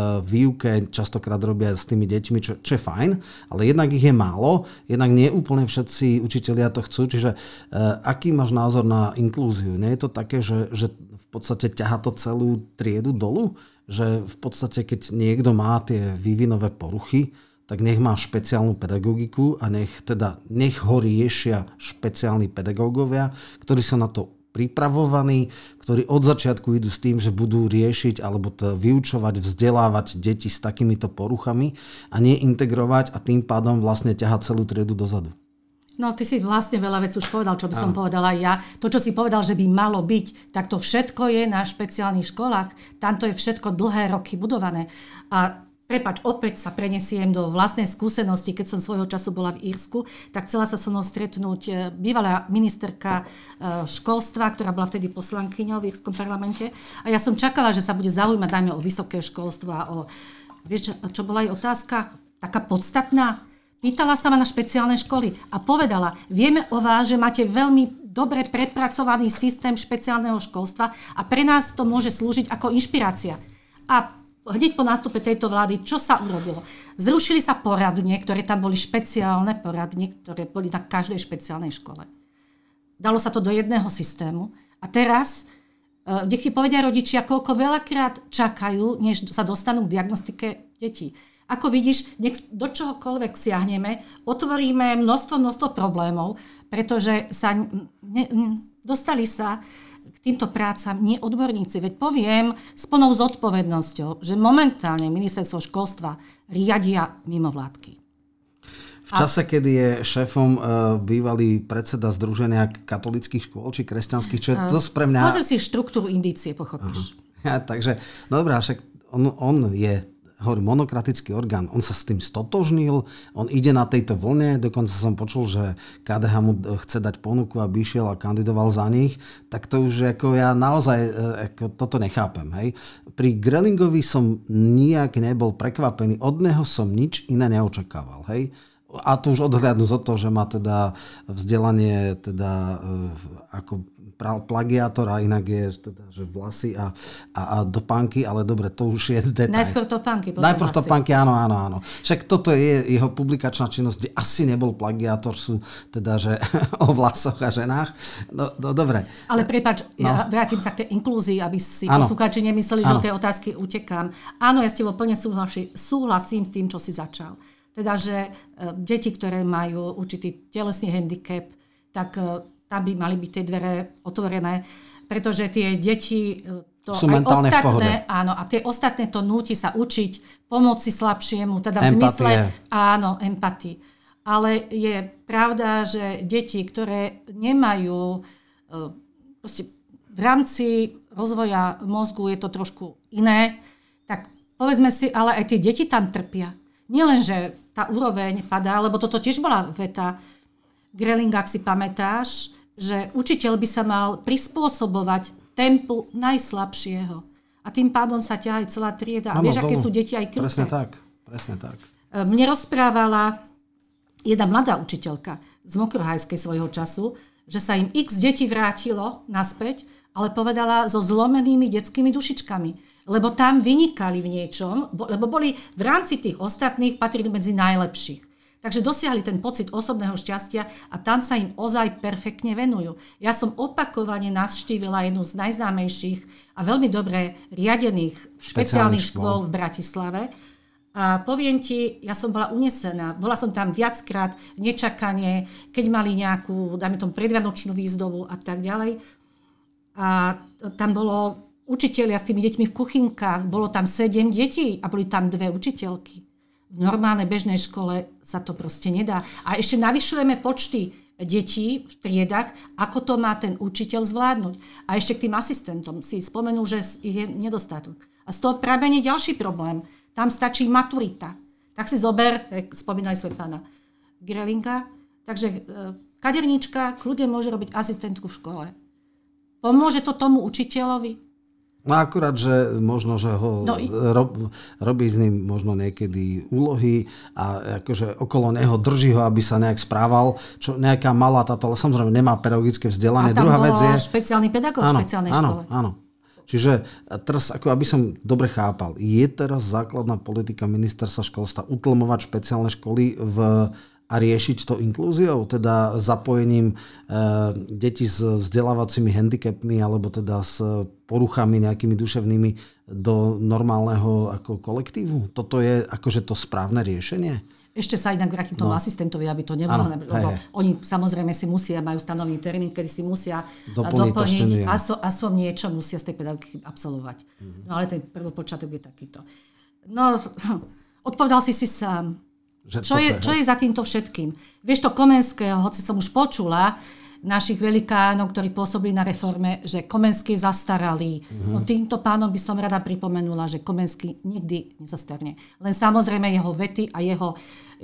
výuke, častokrát robia s tými deťmi, čo je fajn, ale jednak ich je málo, jednak nie úplne všetci učitelia to chcú. Čiže aký máš názor na inklúziu? Nie je to také, že v podstate ťahá to celú triedu dolu? Že v podstate, keď niekto má tie vývinové poruchy, tak nech má špeciálnu pedagogiku a nech ho riešia špeciálni pedagógovia, ktorí sú na to pripravovaní, ktorí od začiatku idú s tým, že budú riešiť alebo vyučovať, vzdelávať deti s takýmito poruchami a nie integrovať a tým pádom vlastne ťahať celú triedu dozadu. No, ty si vlastne veľa vecí už povedal, čo by som povedala aj ja. To, čo si povedal, že by malo byť, tak to všetko je na špeciálnych školách. Tamto je všetko dlhé roky budované. A prepáč, opäť sa prenesiem do vlastnej skúsenosti. Keď som svojho času bola v Írsku, tak chcela sa so mnou stretnúť bývalá ministerka školstva, ktorá bola vtedy poslankyňou v Írskom parlamente. A ja som čakala, že sa bude zaujímať najmä o vysoké školstvo a vieš, čo bola aj otázka taká podstatná? Pýtala sa ma na špeciálne školy a povedala, vieme o vás, že máte veľmi dobre prepracovaný systém špeciálneho školstva a pre nás to môže slúžiť ako inšpirácia. A hneď po nástupe tejto vlády, čo sa urobilo? Zrušili sa poradne, ktoré tam boli špeciálne poradne, ktoré boli na každej špeciálnej škole. Dalo sa to do jedného systému a teraz nech si povedia rodičia, koľko veľakrát čakajú, než sa dostanú k diagnostike detí. Ako vidíš, nech do čohokoľvek siahneme, otvoríme množstvo problémov, pretože dostali sa k týmto prácam nie odborníci. Veď poviem s plnou zodpovednosťou, že momentálne ministerstvo školstva riadia mimovládky. V čase, kedy je šéfom bývalý predseda Združenia katolických škôl či kresťanských, čo je dosť pre mňa... Pozri si štruktúru indície, pochopíš. Takže, dobrá, však on je monokratický orgán, on sa s tým stotožnil, on ide na tejto vlne, dokonca som počul, že KDH mu chce dať ponuku, aby išiel a kandidoval za nich, tak to už ako ja naozaj toto nechápem. Hej. Pri Grelingovi som nijak nebol prekvapený, od neho som nič iné neočakával. Hej. A to už odhľadnúť od toho, že má teda vzdelanie teda ako plagiátor a inak je teda, že vlasy a topánky, ale dobre, to už je detail. Najskôr topánky, potom najprv vlasy. Topánky, áno. Však toto je jeho publikačná činnosť, kde asi nebol plagiátor, sú teda, že o vlasoch a ženách. No dobre. Ale prepáč, ja vrátim sa k tej inklúzii, aby si poslucháči nemysleli, že od tej otázky utekám. Áno, ja s tebou plne súhlasím s tým, čo si začal. Teda, že deti, ktoré majú určitý telesný handicap, tak tam by mali byť tie dvere otvorené, pretože tie deti to sú aj ostatné, áno, a tie ostatné to núti sa učiť pomoci slabšiemu, teda v zmysle empatii. Ale je pravda, že deti, ktoré nemajú v rámci rozvoja mozgu je to trošku iné, tak povedzme si, ale aj tie deti tam trpia. Nielen, že tá úroveň padá, lebo toto tiež bola veta Grelinga, ak si pamätáš, že učiteľ by sa mal prispôsobovať tempu najslabšieho. A tým pádom sa ťahá aj celá trieda. A vieš, aké sú deti aj kruté. Presne tak. Mne rozprávala jedna mladá učiteľka z Mokrohajskej svojho času, že sa im x detí vrátilo naspäť, ale povedala so zlomenými detskými dušičkami. Lebo tam vynikali v niečom, lebo boli v rámci tých ostatných patrili medzi najlepších. Takže dosiahli ten pocit osobného šťastia a tam sa im ozaj perfektne venujú. Ja som opakovane navštívila jednu z najznámejších a veľmi dobre riadených špeciálnych škôl v Bratislave. A poviem ti, ja som bola unesená. Bola som tam viackrát, nečakane, keď mali nejakú, dajme tomu, predvianočnú výzdobu a tak ďalej. A tam bolo učitelia s tými deťmi v kuchynkách, bolo tam 7 detí a boli tam 2 učiteľky. V normálnej bežnej škole sa to proste nedá. A ešte navyšujeme počty detí v triedach, ako to má ten učiteľ zvládnuť. A ešte k tým asistentom si spomenul, že je nedostatok. A z toho pramení ďalší problém. Tam stačí maturita. Tak si zober, spomínali sme pána Grelinga, takže kaderníčka kľudne môže robiť asistentku v škole. Pomôže to tomu učiteľovi? No akurát, že možno, že ho robí s ním možno niekedy úlohy a akože okolo neho drží ho, aby sa nejak správal, čo nejaká malá táto, ale samozrejme nemá pedagogické vzdelanie. A tam bol špeciálny pedagóg v špeciálnej škole. Áno. Čiže teraz, ako aby som dobre chápal, je teraz základná politika ministerstva školstva utlmovať špeciálne školy a riešiť to inklúziou, teda zapojením detí s vzdelávacími handicapmi alebo teda s poruchami nejakými duševnými do normálneho ako kolektívu? Toto je akože to správne riešenie? Ešte sa inak vrátim tomu asistentovi, aby to nebolo, lebo oni samozrejme si musia, majú stanovený termín, kedy si musia doplniť aspoň niečo musia z tej pedagógiky absolvovať. No ale ten prvopočiatok je takýto. No, odpovedal si sám. Čo je za týmto všetkým? Vieš to Komenského, hoci som už počula našich velikánov, ktorí pôsobili na reforme, že Komenský je zastaralý. No týmto pánom by som rada pripomenula, že Komenský nikdy nezastarne. Len samozrejme jeho vety a jeho...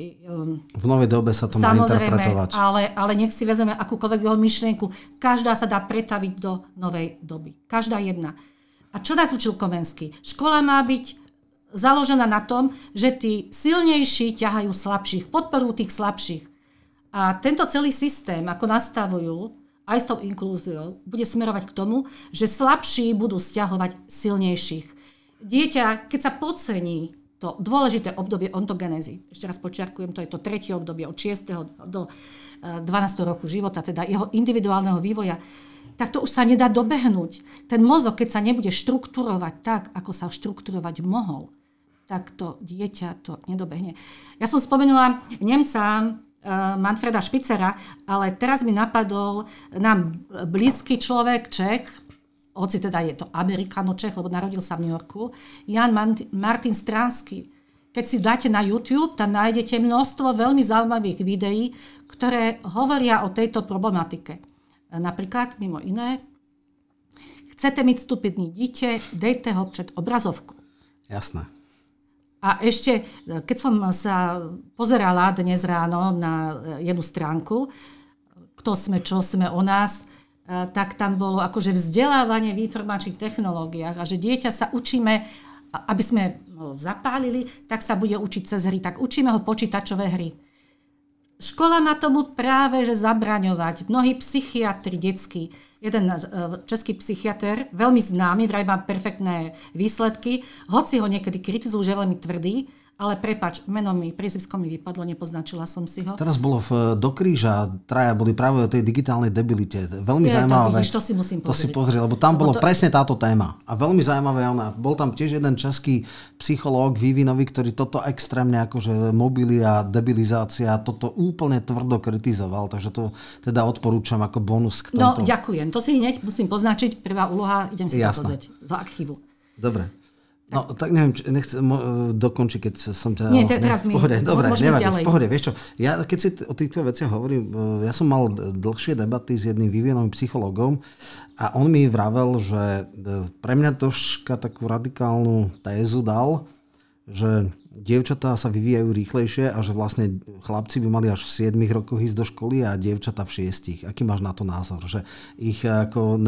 v novej dobe sa to má interpretovať. Ale nech si vezme akúkoľvek jeho myšlienku. Každá sa dá pretaviť do novej doby. Každá jedna. A čo nás učil Komenský? Škola má byť založená na tom, že tí silnejší ťahajú slabších, podporujú tých slabších. A tento celý systém, ako nastavujú, aj s tou inklúziou, bude smerovať k tomu, že slabší budú stiahovať silnejších. Dieťa, keď sa podcení to dôležité obdobie ontogenézy, ešte raz počiarkujem, to je to 3. obdobie od 6. do 12. roku života, teda jeho individuálneho vývoja, tak to už sa nedá dobehnúť. Ten mozog, keď sa nebude štruktúrovať tak, ako sa štruktúrovať mohol, tak to dieťa to nedobehne. Ja som spomenula Nemca Manfreda Spitzera, ale teraz mi napadol nám blízky človek, Čech, hoci teda je to Amerikano-Čech, lebo narodil sa v New Yorku, Jan Martin Stransky. Keď si dáte na YouTube, tam nájdete množstvo veľmi zaujímavých videí, ktoré hovoria o tejto problematike. Napríklad, mimo iné, chcete mít stupidní dítě, dejte ho před obrazovku. Jasné. A ešte, keď som sa pozerala dnes ráno na jednu stránku, kto sme, čo sme o nás, tak tam bolo akože vzdelávanie v informačných technológiách a že dieťa sa učíme, aby sme ho zapálili, tak sa bude učiť cez hry. Tak učíme ho počítačové hry. Škola má tomu práve že zabraňovať. Mnohí psychiatri detskí, jeden český psychiatr, veľmi známy, vraj má perfektné výsledky, hoci ho niekedy kritizujú, že je veľmi tvrdý, ale prepáč, meno mi, priezvisko mi vypadlo, nepoznačila som si ho. Teraz bolo do kríža, traja boli práve o tej digitálnej debilite. Veľmi zaujímavé. To si musím pozrieť. To si pozrieť, lebo tam bolo presne táto téma. A veľmi zaujímavé, bol tam tiež jeden český psychológ vývinový, ktorý toto extrémne akože mobily a debilizácia, toto úplne tvrdo kritizoval, takže to teda odporúčam ako bonus k tomto. No, ďakujem. To si hneď musím poznačiť. Prvá úloha, idem si to pozrieť z archívu. Dobre. No, tak neviem, nechcem dokončiť, keď som ťa... Nie, teraz mi... Dobre, nevadí, v pohode. Vieš čo, ja keď si o týchto veciach hovorím, ja som mal dlhšie debaty s jedným vývinovým psychologom a on mi vravel, že pre mňa troška takú radikálnu tézu dal, že dievčatá sa vyvíjajú rýchlejšie a že vlastne chlapci by mali až v 7 rokoch ísť do školy a dievčatá v 6. Aký máš na to názor? Že ich ako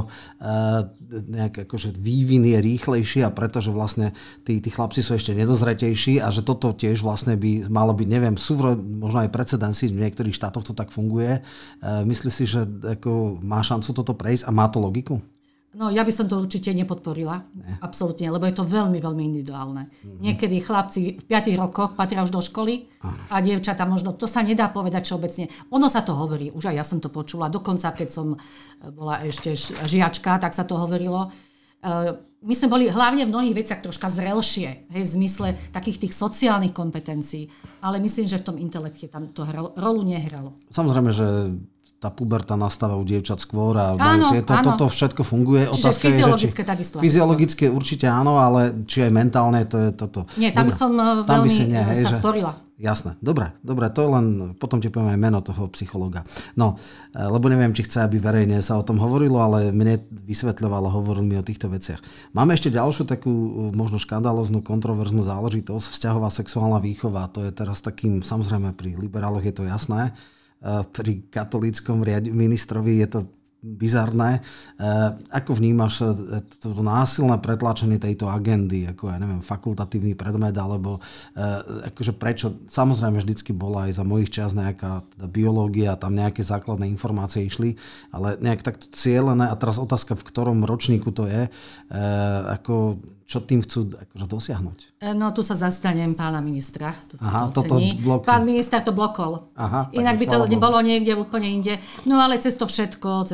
nejak akože vývin je rýchlejší a pretože vlastne tí chlapci sú ešte nedozretejší a že toto tiež vlastne by malo byť, neviem, sú možno aj precedenci, v niektorých štátoch to tak funguje. Myslíš si, že ako má šancu toto prejsť a má to logiku? No, ja by som to určite nepodporila. Nie. Absolútne, lebo je to veľmi, veľmi individuálne. Niekedy chlapci v 5 rokoch patria už do školy a dievčatá možno, to sa nedá povedať všeobecne. Ono sa to hovorí, už aj ja som to počula. Dokonca, keď som bola ešte žiačka, tak sa to hovorilo. My sme boli hlavne v mnohých veciach troška zrelšie, v zmysle takých tých sociálnych kompetencií. Ale myslím, že v tom intelekte tam to rolu nehralo. Samozrejme, že tá puberta nastáva u dievčat skôr a áno. Toto všetko funguje. Čiže otázka fyziologické je, takisto. Fyziologické určite áno, ale či aj mentálne, to je toto. Nie, tam by som veľmi sa sporila. Jasné, dobre, to len, potom ti poviem aj meno toho psychologa. No, lebo neviem, či chce, aby verejne sa o tom hovorilo, ale mne vysvetľoval a hovoril mi o týchto veciach. Máme ešte ďalšiu takú možno škandaloznú, kontroverznú záležitosť, vzťahová sexuálna výchova. To je teraz takým, samozrejme pri liberáloch je to jasné, pri katolíckom ministrovi je to bizarné. Ako vnímaš to násilné pretlačenie tejto agendy, ako ja neviem, fakultatívny predmet, alebo akože prečo? Samozrejme vždycky bola aj za mojich čas nejaká teda biológia, tam nejaké základné informácie išli, ale nejak takto cielené, a teraz otázka, v ktorom ročníku to je, ako čo tým chcú akože dosiahnuť? No tu sa zastanem pána ministra. Toto pán minister to blokol. Inak by to nebolo niekde úplne inde. No ale cez to všetko,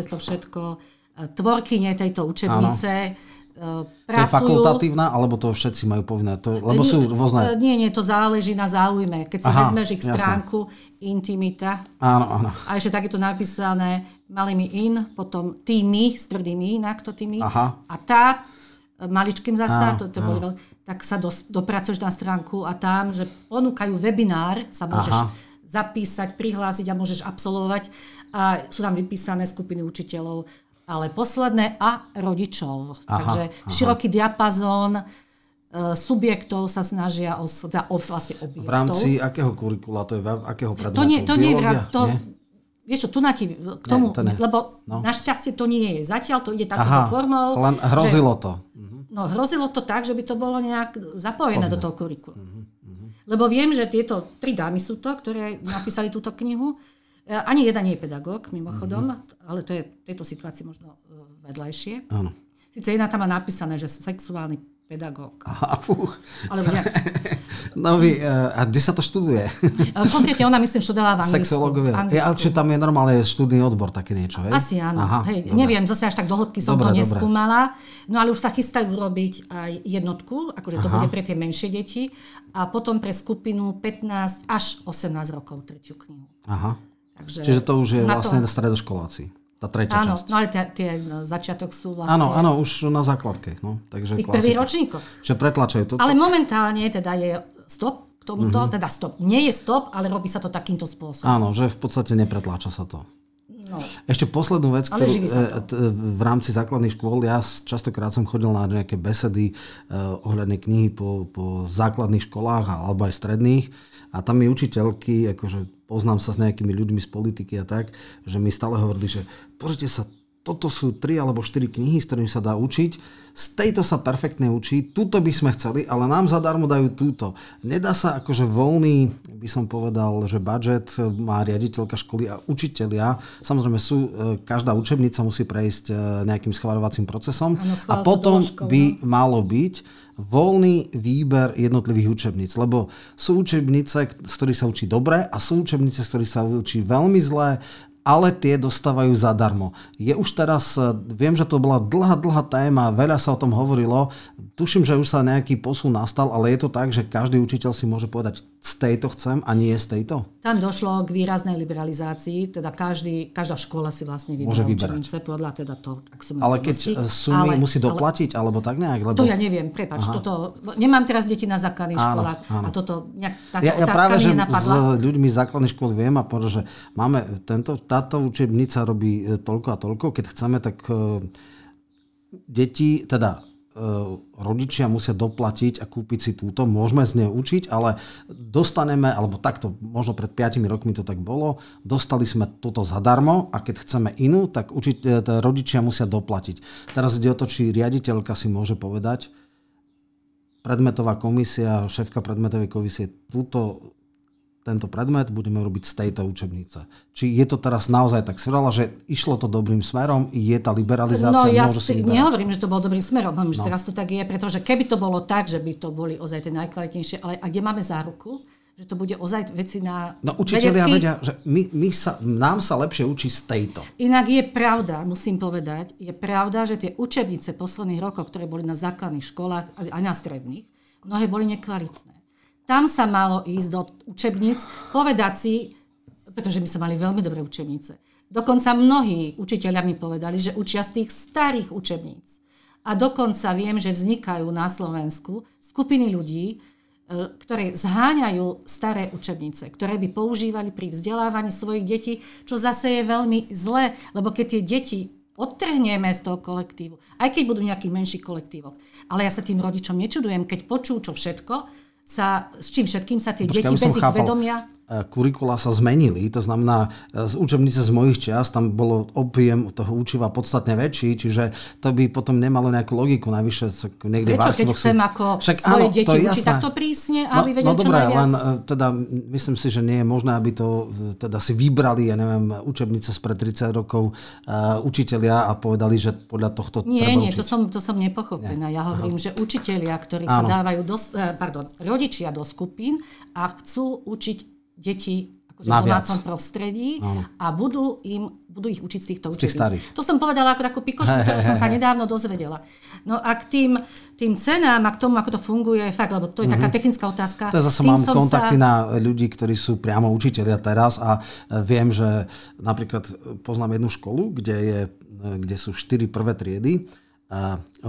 tvorkyne tejto učebnice pracujú. To je fakultatívna, alebo to všetci majú povinné? Lebo sú rôzne... Nie, to záleží na záujme. Keď si vezmeš ich stránku intimita. Áno. A ešte tak je to napísané malými in, potom tými, s tvrdými inak to tými. A tá maličkým zasa, tak sa dopracuješ na stránku a tam, že ponúkajú webinár, sa môžeš zapísať, prihlásiť a môžeš absolvovať. A sú tam vypísané skupiny učiteľov, ale posledné a rodičov. Takže široký diapazón subjektov sa snažia vlastne objektov. V rámci akého kurikula? To je akého predmetu? To nie je vieš čo, tu k tomu, lebo našťastie to nie je. Zatiaľ to ide takouto formou. Len hrozilo to. No hrozilo to tak, že by to bolo nejak zapojené do toho kurikula. Lebo viem, že tieto 3 dámy sú to, ktoré napísali túto knihu. Ani jedna nie je pedagóg, mimochodom, ale to je v tejto situácii možno vedľajšie. Áno. Sice jedna tam má napísané, že sexuálny pedagóg. Alebo nejak... A kde sa to študuje? Konkrétne ona, myslím, študovala v Anglicku. Sexológovia. Ale či tam je normálne študijný odbor, také niečo, hej? Asi áno. Neviem, zase až tak do hĺbky som to neskúmala. No ale už sa chystajú robiť aj jednotku, akože to bude pre tie menšie deti. A potom pre skupinu 15 až 18 rokov tretiu knihu. Čiže to už je vlastne stredoškoláci. Tá tretia časť. No ale tie začiatok sú vlastne... Áno, už na základke. No, takže tých prvých ročníkov. Čiže pretlačajú toto. Ale momentálne teda je stop k tomuto, teda stop. Nie je stop, ale robí sa to takýmto spôsobom. Áno, že v podstate nepretláča sa to. No. Ešte poslednú vec, ktorú v rámci základných škôl, ja častokrát som chodil na nejaké besedy ohľadne knihy po základných školách alebo aj stredných a tam mi učiteľky, akože poznám sa s nejakými ľuďmi z politiky a tak, že mi stále hovorili, že pozrite sa, toto sú 3 alebo 4 knihy, s ktorými sa dá učiť. Z tejto sa perfektne učí, túto by sme chceli, ale nám zadarmo dajú túto. Nedá sa akože voľný, by som povedal, že budget má riaditeľka školy a učitelia. Samozrejme každá učebnica musí prejsť nejakým schvaľovacím procesom a potom by malo byť voľný výber jednotlivých učebníc, lebo sú učebnice, z ktorých sa učí dobre a sú učebnice, z ktorých sa učí veľmi zle, ale tie dostávajú zadarmo. Je už teraz, viem, že to bola dlhá téma, veľa sa o tom hovorilo, tuším, že už sa nejaký posun nastal, ale je to tak, že každý učiteľ si môže povedať, z tejto chcem a nie z tejto? Tam došlo k výraznej liberalizácii, teda každá škola si vlastne vyberá učebnice podľa teda to, ak sú ale keď sumy musí doplatiť, alebo tak nejak? Lebo... To ja neviem, prepáč, toto, nemám teraz deti na základných školách a toto nejak taká otázka práve, mi nenapadla. Ja s ľuďmi z základných škôl viem a povedal, že máme táto učebnica robí toľko a toľko, keď chceme, tak deti, teda rodičia musia doplatiť a kúpiť si túto, môžeme z nej učiť, ale dostaneme, alebo takto, možno pred 5 rokmi to tak bolo, dostali sme toto zadarmo a keď chceme inú, tak rodičia musia doplatiť. Teraz ide o to, či riaditeľka si môže povedať, predmetová komisia, šéfka predmetovej komisie, tento predmet budeme robiť z tejto učebnice. Či je to teraz naozaj tak svrala, že išlo to dobrým smerom, je tá liberalizácia? No ja nehovorím, že to bolo dobrým smerom, hovorím, že teraz to tak je, pretože keby to bolo tak, že by to boli ozaj tie najkvalitnejšie, ale a kde máme záruku, že to bude ozaj veci na učitelia vedia, že nám sa lepšie učí z tejto. Inak je pravda, musím povedať, že tie učebnice posledných rokov, ktoré boli na základných školách a na stredných, mnohé boli nekvalitné. Tam sa malo ísť do učebníc, povedať si, pretože my sme mali veľmi dobré učebnice. Dokonca mnohí učitelia mi povedali, že učia z tých starých učebníc. A dokonca viem, že vznikajú na Slovensku skupiny ľudí, ktoré zháňajú staré učebnice, ktoré by používali pri vzdelávaní svojich detí, čo zase je veľmi zlé, lebo keď tie deti odtrhneme z toho kolektívu, aj keď budú nejakých menších kolektívoch. Ale ja sa tým rodičom nečudujem, keď počujú, čo všetko, s čím všetkým sa tie deti bez ich vedomia... Kurikula sa zmenili, to znamená, z učebnice z mojich čias tam bolo objem toho učiva podstatne väčší, čiže to by potom nemalo nejakú logiku, navyše niekde v archívoch. Prečo, keď chcem ako svoje deti učiť takto prísne, aby vedeli čo najviac? Len teda myslím si, že nie je možné, aby to teda si vybrali, ja neviem, učebnice spred 30 rokov učitelia a povedali, že podľa tohto treba učiť. Nie, to som nepochopená. Ja hovorím, že učitelia, ktorí sa dávajú rodičia do skupín a chcú učiť deti akože v domácom prostredí a budú ich učiť z týchto učebníc. To som povedala ako takú pikošku, ktorú som sa nedávno dozvedela. No a k tým cenám a k tomu, ako to funguje, fakt, lebo to je taká technická otázka. To zase mám kontakty na ľudí, ktorí sú priamo učitelia teraz a viem, že napríklad poznám jednu školu, kde sú 4 prvé triedy. 2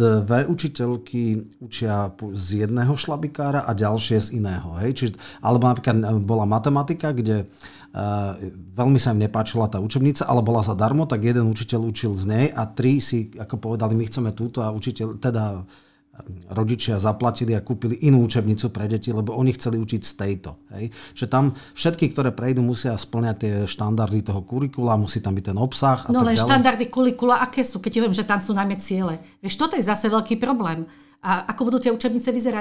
učiteľky učia z jedného šlabikára a ďalšie z iného. Hej? Alebo napríklad bola matematika, kde veľmi sa im nepáčila tá učebnica, ale bola zadarmo, tak jeden učiteľ učil z nej a 3 si ako povedali, my chceme túto a rodičia zaplatili a kúpili inú učebnicu pre deti, lebo oni chceli učiť z tejto. Hej? Čiže tam všetky, ktoré prejdú, musia spĺňať tie štandardy toho kurikula, musí tam byť ten obsah a tak ďalej. No len štandardy kurikula, aké sú, keď viem, že tam sú najmä ciele. Vieš, toto je zase veľký problém. A ako budú tie učebnice vyzerať?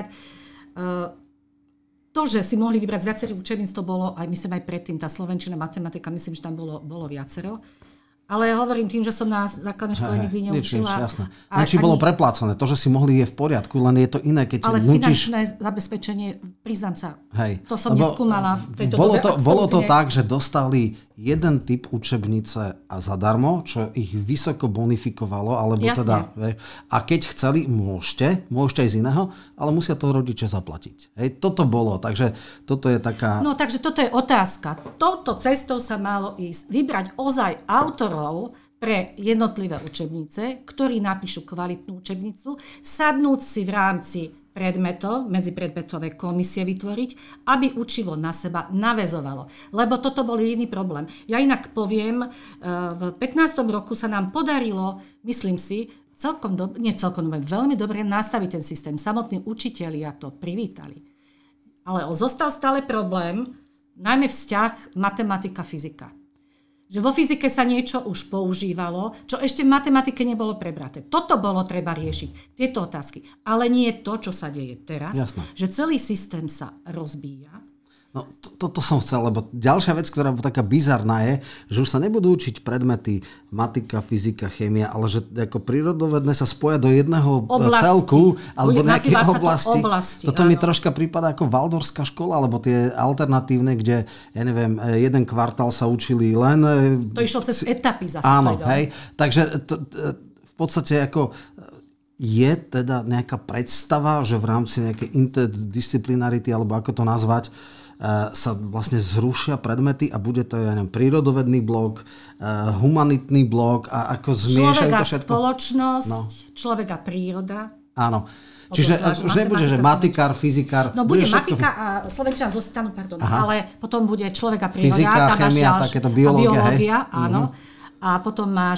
To, že si mohli vybrať z viacerých učebníc, to bolo aj myslím aj predtým, tá slovenčina, matematika, myslím, že tam bolo viacero. Ale hovorím tým, že som na základnej škole nikdy neučila. Jasné. Či bolo preplácané. To, že si mohli, je v poriadku, len je to iné, keď ale finančné zabezpečenie, priznám sa, to som neskúmala v tejto dobe. Bolo to tak, že dostali jeden typ učebnice a zadarmo, čo ich vysoko bonifikovalo, alebo teda, a keď chceli, môžete aj z iného, ale musia to rodičia zaplatiť. Hej, toto bolo, takže toto je taká... No, takže toto je otázka. Touto cestou sa malo ísť. Vybrať ozaj autorov pre jednotlivé učebnice, ktorí napíšu kvalitnú učebnicu, sadnúť si v rámci predmetov, medzipredmetové komisie vytvoriť, aby učivo na seba naväzovalo. Lebo toto bol jediný problém. Ja inak poviem, v 15. roku sa nám podarilo, myslím si, veľmi dobre nastaviť ten systém. Samotní učitelia to privítali. Ale zostal stále problém, najmä vzťah matematika, fyzika. Že vo fyzike sa niečo už používalo, čo ešte v matematike nebolo prebraté. Toto bolo treba riešiť, tieto otázky. Ale nie je to, čo sa deje teraz, že celý systém sa rozbíja. No, toto som chcel, lebo ďalšia vec, ktorá je taká bizarná je, že už sa nebudú učiť predmety matika, fyzika, chémia, ale že ako prírodovedné sa spoja do jedného celku alebo nejakej oblasti. Toto mi troška prípada ako Waldorská škola, alebo tie alternatívne, kde, ja neviem, jeden kvartál sa učili len... To išlo cez etapy zase. Áno, hej. Takže v podstate ako... Je teda nejaká predstava, že v rámci nejakej interdisciplinarity, alebo ako to nazvať, sa vlastne zrušia predmety a bude to, ja neviem, prírodovedný blok, humanitný blok a ako zmiešajú to všetko. Spoločnosť, človek a príroda. Áno. Čiže už nebude, že matikár, fyzikár... No bude matika a slovenčina zostanú, ale potom bude človek a príroda. Fyzika, chémia, takéto biológia. Áno. A potom máš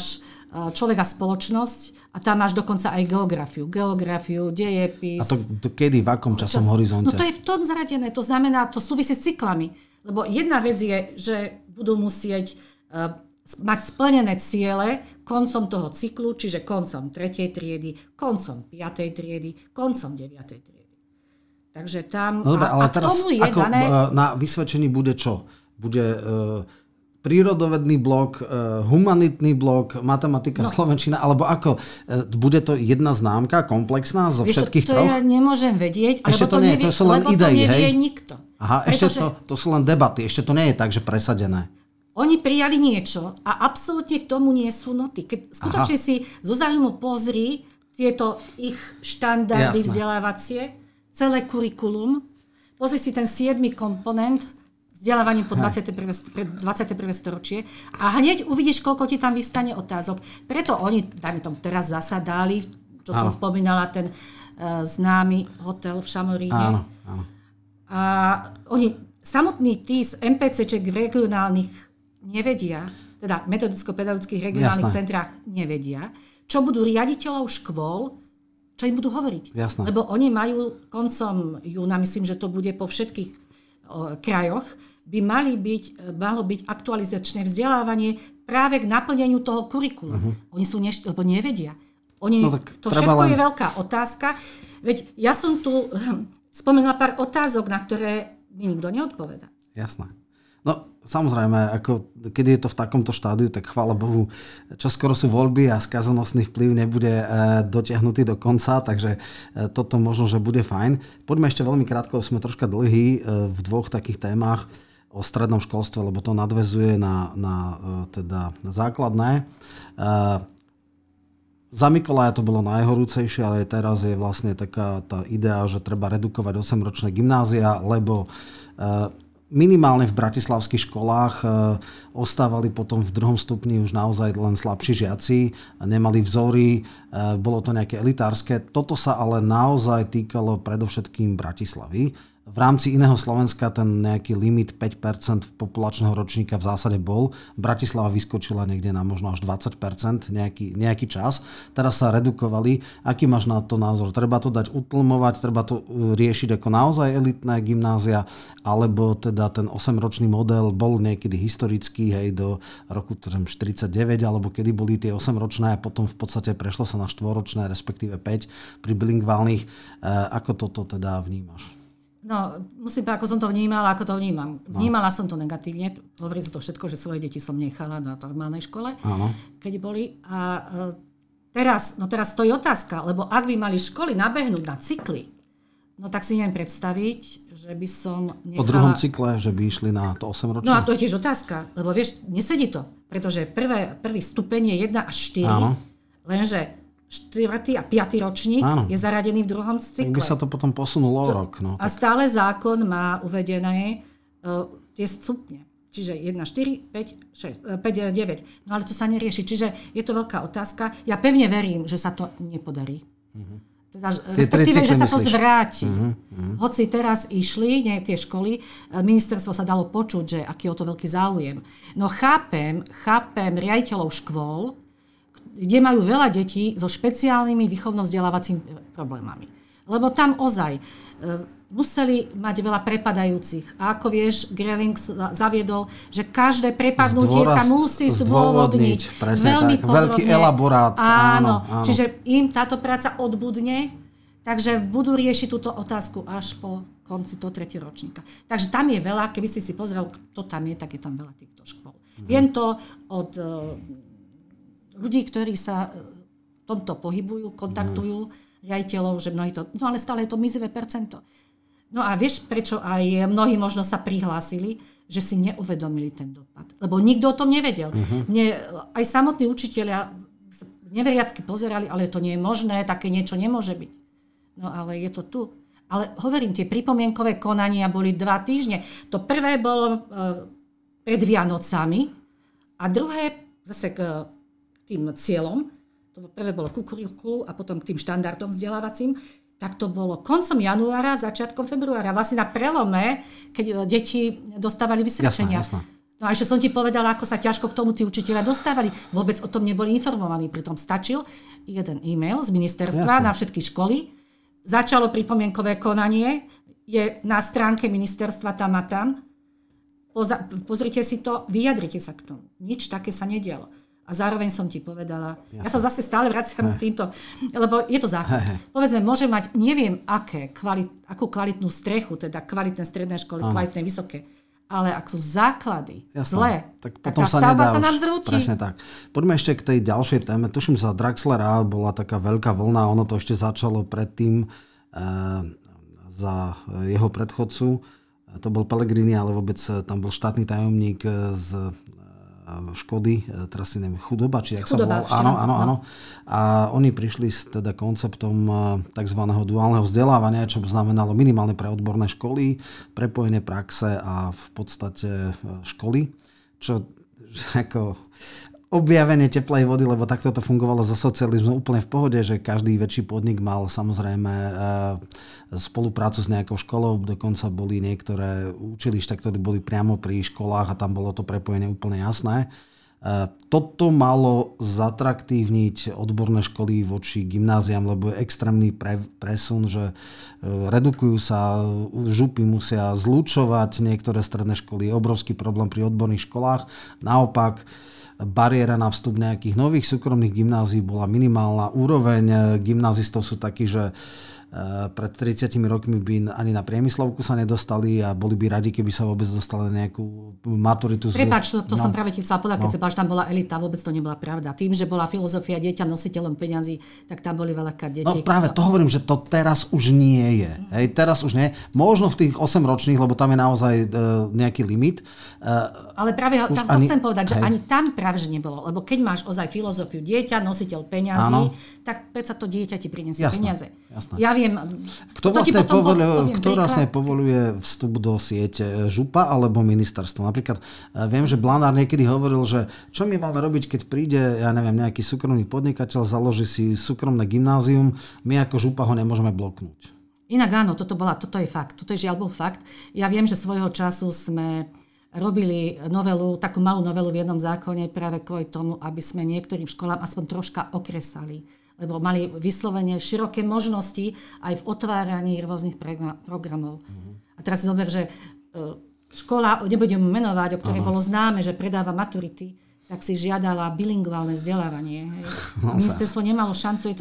človek a spoločnosť a tam máš dokonca aj geografiu, dejepis. A to kedy, v akom časom horizonte? No to je v tom zaradené, to znamená, to súvisí s cyklami. Lebo jedna vec je, že budú musieť mať splnené ciele koncom toho cyklu, čiže koncom 3. triedy, koncom 5. triedy, koncom 9. triedy. Takže tam... No dobré, ale teraz ako dané... na vysvedčení bude čo? Bude prírodovedný blok, humanitný blok, matematika, slovenčina, alebo ako? Bude to jedna známka, komplexná zo všetkých troch? To ja nemôžem vedieť, ešte lebo to nevie, to sú len idei, nevie nikto. Aha, ešte to sú len debaty, ešte to nie je tak, že presadené. Oni prijali niečo a absolútne k tomu nie sú noty. Keď skutočne si zo zájmu pozri tieto ich štandardy vzdelávacie, celé kurikulum, pozri si ten 7. komponent, vzdelávanie po 21. storočie a hneď uvidíš, koľko ti tam vyvstane otázok. Preto oni, dajme tomu, teraz zasadali, čo som spomínala, ten známy hotel v Šamoríne. Áno. A oni, samotní tí z MPCček v regionálnych nevedia, teda metodicko-pedagogických regionálnych centrách nevedia, čo budú riaditeľov škôl, čo im budú hovoriť. Jasné. Lebo oni majú koncom júna, myslím, že to bude po všetkých krajoch, by malo byť aktualizačné vzdelávanie práve k naplneniu toho kurikula. Oni sú lebo nevedia. To všetko je veľká otázka. Veď ja som tu spomenula pár otázok, na ktoré mi nikto neodpovedá. Jasné. No, samozrejme, keď je to v takomto štádiu, tak chvála Bohu, čoskoro sú voľby a skazonostný vplyv nebude dotiahnutý do konca, takže toto možno, že bude fajn. Poďme ešte veľmi krátko, sme troška dlhí v dvoch takých témach o strednom školstve, lebo to nadväzuje na základné. Za Mikolája to bolo najhorúcejšie, ale teraz je vlastne taká tá idea, že treba redukovať 8-ročné gymnázia, lebo minimálne v bratislavských školách ostávali potom v 2. stupni už naozaj len slabší žiaci, nemali vzory, bolo to nejaké elitárske. Toto sa ale naozaj týkalo predovšetkým Bratislavy. V rámci iného Slovenska ten nejaký limit 5% populačného ročníka v zásade bol. Bratislava vyskočila niekde na možno až 20% nejaký čas. Teraz sa redukovali. Aký máš na to názor? Treba to dať utlmovať, treba to riešiť ako naozaj elitné gymnázia, alebo teda ten 8-ročný model bol niekedy historický, hej, do roku 49, alebo kedy boli tie 8-ročné a potom v podstate prešlo sa na 4-ročné, respektíve 5 pri bilingválnych. Ako toto teda vnímaš? No, musím povedať, ako som to vnímala, ako to vnímam. Vnímala som to negatívne. Hovorí sa to všetko, že svoje deti som nechala na normálnej škole, keď boli. A teraz stojí otázka, lebo ak by mali školy nabehnúť na cykly, no tak si neviem predstaviť, že by som nechala... Po druhom cykle, že by išli na to 8-ročné? No a to je tiež otázka, lebo vieš, nesedí to. Pretože prvý stupeň je 1 až 4, lenže 4. a 5. ročník je zaradený v 2. cykle. Tak by sa to potom posunulo o rok. No, a stále zákon má uvedené tie stupne. Čiže 1, 4, 5, 9. No ale to sa nerieši. Čiže je to veľká otázka. Ja pevne verím, že sa to nepodarí. Teda, respektíve, že sa to zvráti. Hoci teraz išli tie školy, ministerstvo sa dalo počuť, že aký je o to veľký záujem. No chápem riaditeľov škôl, kde majú veľa detí so špeciálnymi výchovno-vzdelávacími problémami. Lebo tam ozaj museli mať veľa prepadajúcich. A ako vieš, Greling zaviedol, že každé prepadnutie sa musí zdôvodniť. Veľmi tak. Veľký elaborát. Áno. Čiže im táto práca odbudne, takže budú riešiť túto otázku až po konci toho 3. ročníka. Takže tam je veľa, keby si pozrel, kto tam je, tak je tam veľa týchto škôl. Viem to od ľudí, ktorí sa v tomto pohybujú, kontaktujú riaditeľov, že mnohí to... No ale stále je to mizivé percento. No a vieš, prečo aj mnohí možno sa prihlásili, že si neuvedomili ten dopad. Lebo nikto o tom nevedel. Aj samotní učitelia neveriacky pozerali, ale to nie je možné, také niečo nemôže byť. No ale je to tu. Ale hovorím, tie pripomienkové konania boli 2 týždne. To prvé bolo pred Vianocami a druhé zase k tým cieľom, to prvé bolo ku kurikulku a potom k tým štandardom vzdelávacím, tak to bolo koncom januára, začiatkom februára, vlastne na prelome, keď deti dostávali vysvedčenia. Jasné. No a ešte som ti povedala, ako sa ťažko k tomu tí učiteľia dostávali. Vôbec o tom neboli informovaní. Pritom stačil jeden e-mail z ministerstva na všetky školy. Začalo pripomienkové konanie. Je na stránke ministerstva tam a tam. Pozrite si to, vyjadrite sa k tomu. Nič také sa nedialo. A zároveň som ti povedala, ja sa zase stále vraciam k týmto, lebo je to zákon. Povedzme, môže mať neviem akú kvalitnú strechu, teda kvalitné stredné školy, kvalitné vysoké, ale ak sú základy zlé, tak tá stavba sa nám zrúti. Presne tak. Poďme ešte k tej ďalšej téme. Tuším, za Draxlera bola taká veľká vlna, ono to ešte začalo predtým za jeho predchodcu. To bol Pellegrini, ale vôbec tam bol štátny tajomník z Škody, teraz si neviem, Chudoba, či jak sa volal. Áno. A oni prišli s teda konceptom tzv. Duálneho vzdelávania, čo znamenalo minimálne pre odborné školy, prepojené praxe a v podstate školy, čo ako objavenie teplej vody, lebo takto to fungovalo za socializmu úplne v pohode, že každý väčší podnik mal samozrejme spoluprácu s nejakou školou, dokonca boli niektoré učilišta, ktoré boli priamo pri školách a tam bolo to prepojenie úplne jasné. Toto malo zatraktívniť odborné školy voči gymnáziám, lebo je extrémny presun, že redukujú sa, župy musia zlučovať niektoré stredné školy, je obrovský problém pri odborných školách. Naopak, bariéra na vstup nejakých nových súkromných gymnázií bola minimálna. Úroveň gymnázistov sú takí, že pred 30 rokmi by ani na priemyslovku sa nedostali a boli by radi, keby sa vôbec dostali na nejakú maturitu. Prepáč, to som práve ti chcela povedať, keď sa tam bola elita, vôbec to nebola pravda. Tým, že bola filozofia dieťa nositeľom peňazí, tak tam boli veľakrát deti. No práve to hovorím, že to teraz už nie je. Hej, teraz už nie. Možno v tých 8-ročných, lebo tam je naozaj nejaký limit. Ale práve tam to chcem povedať, že ani tam práve že nebolo. Lebo keď máš ozaj filozofiu dieťa, nositeľ peňazí, tak predsa to dieťa ti prinesie peniaze. Jasné. Ja viem. Kto vlastne povoľuje vstup do siete? Župa alebo ministerstvo? Napríklad viem, že Blanár niekedy hovoril, že čo my máme robiť, keď príde, ja neviem, nejaký súkromný podnikateľ, založí si súkromné gymnázium, my ako župa ho nemôžeme bloknúť. Inak áno, toto je fakt. Toto je žiaľ bol fakt. Ja viem, že svojho času sme robili novelu, takú malú novelu v jednom zákone práve kvôli tomu, aby sme niektorým školám aspoň troška okresali. Lebo mali vyslovene široké možnosti aj v otváraní rôznych programov. A teraz si zober, že škola, nebudem menovať, o ktorej bolo známe, že predáva maturity, tak si žiadala bilingválne vzdelávanie. Ministerstvo nemalo šancu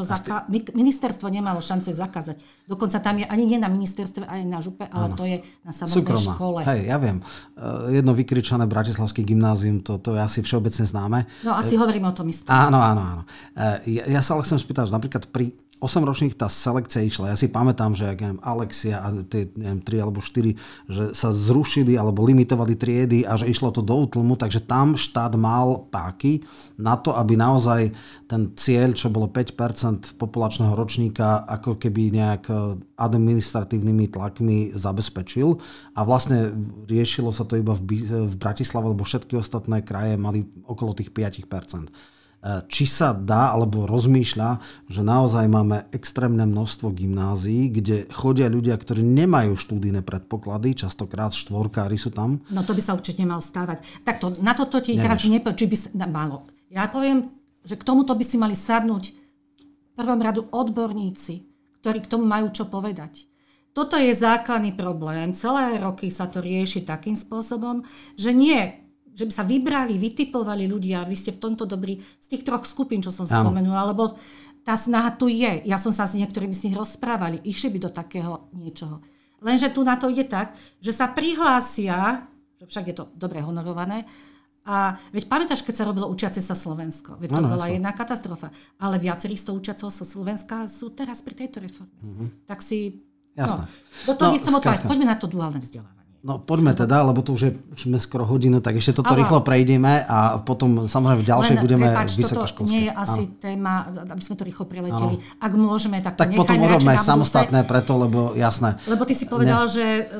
zakázať. Dokonca tam je ani nie na ministerstve, ani na župe, ale to je na samotnej škole. Hej, ja viem. Jedno vykričané bratislavské gymnázium, to je asi všeobecne známe. No asi hovoríme o tom istom. Áno. Ja sa ale chcem spýtať, že napríklad pri 8-ročných tá selekcia išla. Ja si pamätám, že Alexia a tie 3 alebo 4, že sa zrušili alebo limitovali triedy a že išlo to do útlmu, takže tam štát mal páky na to, aby naozaj ten cieľ, čo bolo 5% populačného ročníka, ako keby nejak administratívnymi tlakmi zabezpečil. A vlastne riešilo sa to iba v Bratislave, lebo všetky ostatné kraje mali okolo tých 5%. Či sa dá, alebo rozmýšľa, že naozaj máme extrémne množstvo gymnázií, kde chodia ľudia, ktorí nemajú študijné predpoklady, častokrát štvorkári sú tam. No to by sa určite nemalo stávať. Takto, na toto ti teraz či by sa malo. Ja poviem, že k tomuto by si mali sadnúť v prvom radu odborníci, ktorí k tomu majú čo povedať. Toto je základný problém. Celé roky sa to rieši takým spôsobom, že nie že by sa vybrali, vytipovali ľudia, vy ste v tomto dobrí, z tých 3 skupín, čo som spomenula, lebo tá snaha tu je. Ja som sa s niektorými z nich rozprávali, išli by do takého niečoho. Lenže tu na to ide tak, že sa prihlásia, že však je to dobre honorované, a veď pamätáš, keď sa robilo učiace sa Slovensko, veď to bola jedna katastrofa, ale viacerí z toho učiaceho sa Slovenska sú teraz pri tejto reforme. Tak si... Jasné. Do toho nechcem otvárať. Poďme na to duálne vzdelávanie. No poďme teda, lebo tu už sme skoro hodinu, tak ešte toto rýchlo prejdeme a potom samozrejme v ďalšej budeme vysokoškolské. Toto nie je asi téma, aby sme to rýchlo preleteli. Ak môžeme, tak nechajme potom urobme samostatné preto, lebo jasné. Lebo ty si povedal, že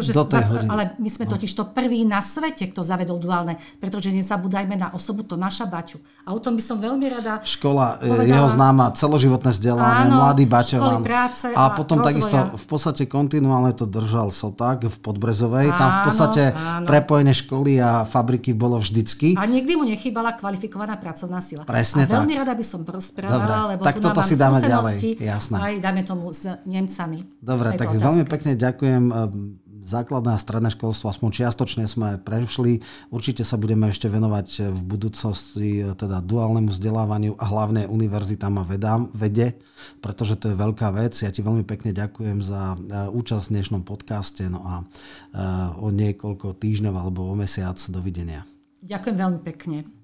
ale my sme totiž to prvý na svete, kto zavedol duálne, pretože nezabúdajme na osobu Tomáša Baťu. A o tom by som veľmi rada škola, jeho známa celoživotné vzdelanie, mladý Baťovan. A potom takisto v podstate kontinuálne to držal Soták v Podbrezovej, Šabatovej. Tam v podstate prepojené školy a fabriky bolo vždycky. A nikdy mu nechýbala kvalifikovaná pracovná sila. Presne tak. Veľmi rada by som porozprávala, lebo tak tu mám si dáme skúsenosti ďalej. Jasné. aj dáme tomu s Nemcami. Dobre, tak veľmi pekne ďakujem. Základné a stredné školstvo, aspoň čiastočne sme prešli. Určite sa budeme ešte venovať v budúcnosti teda duálnemu vzdelávaniu a hlavne univerzitám a vede, pretože to je veľká vec. Ja ti veľmi pekne ďakujem za účasť v dnešnom podcaste. No a o niekoľko týždňov alebo o mesiac dovidenia. Ďakujem veľmi pekne.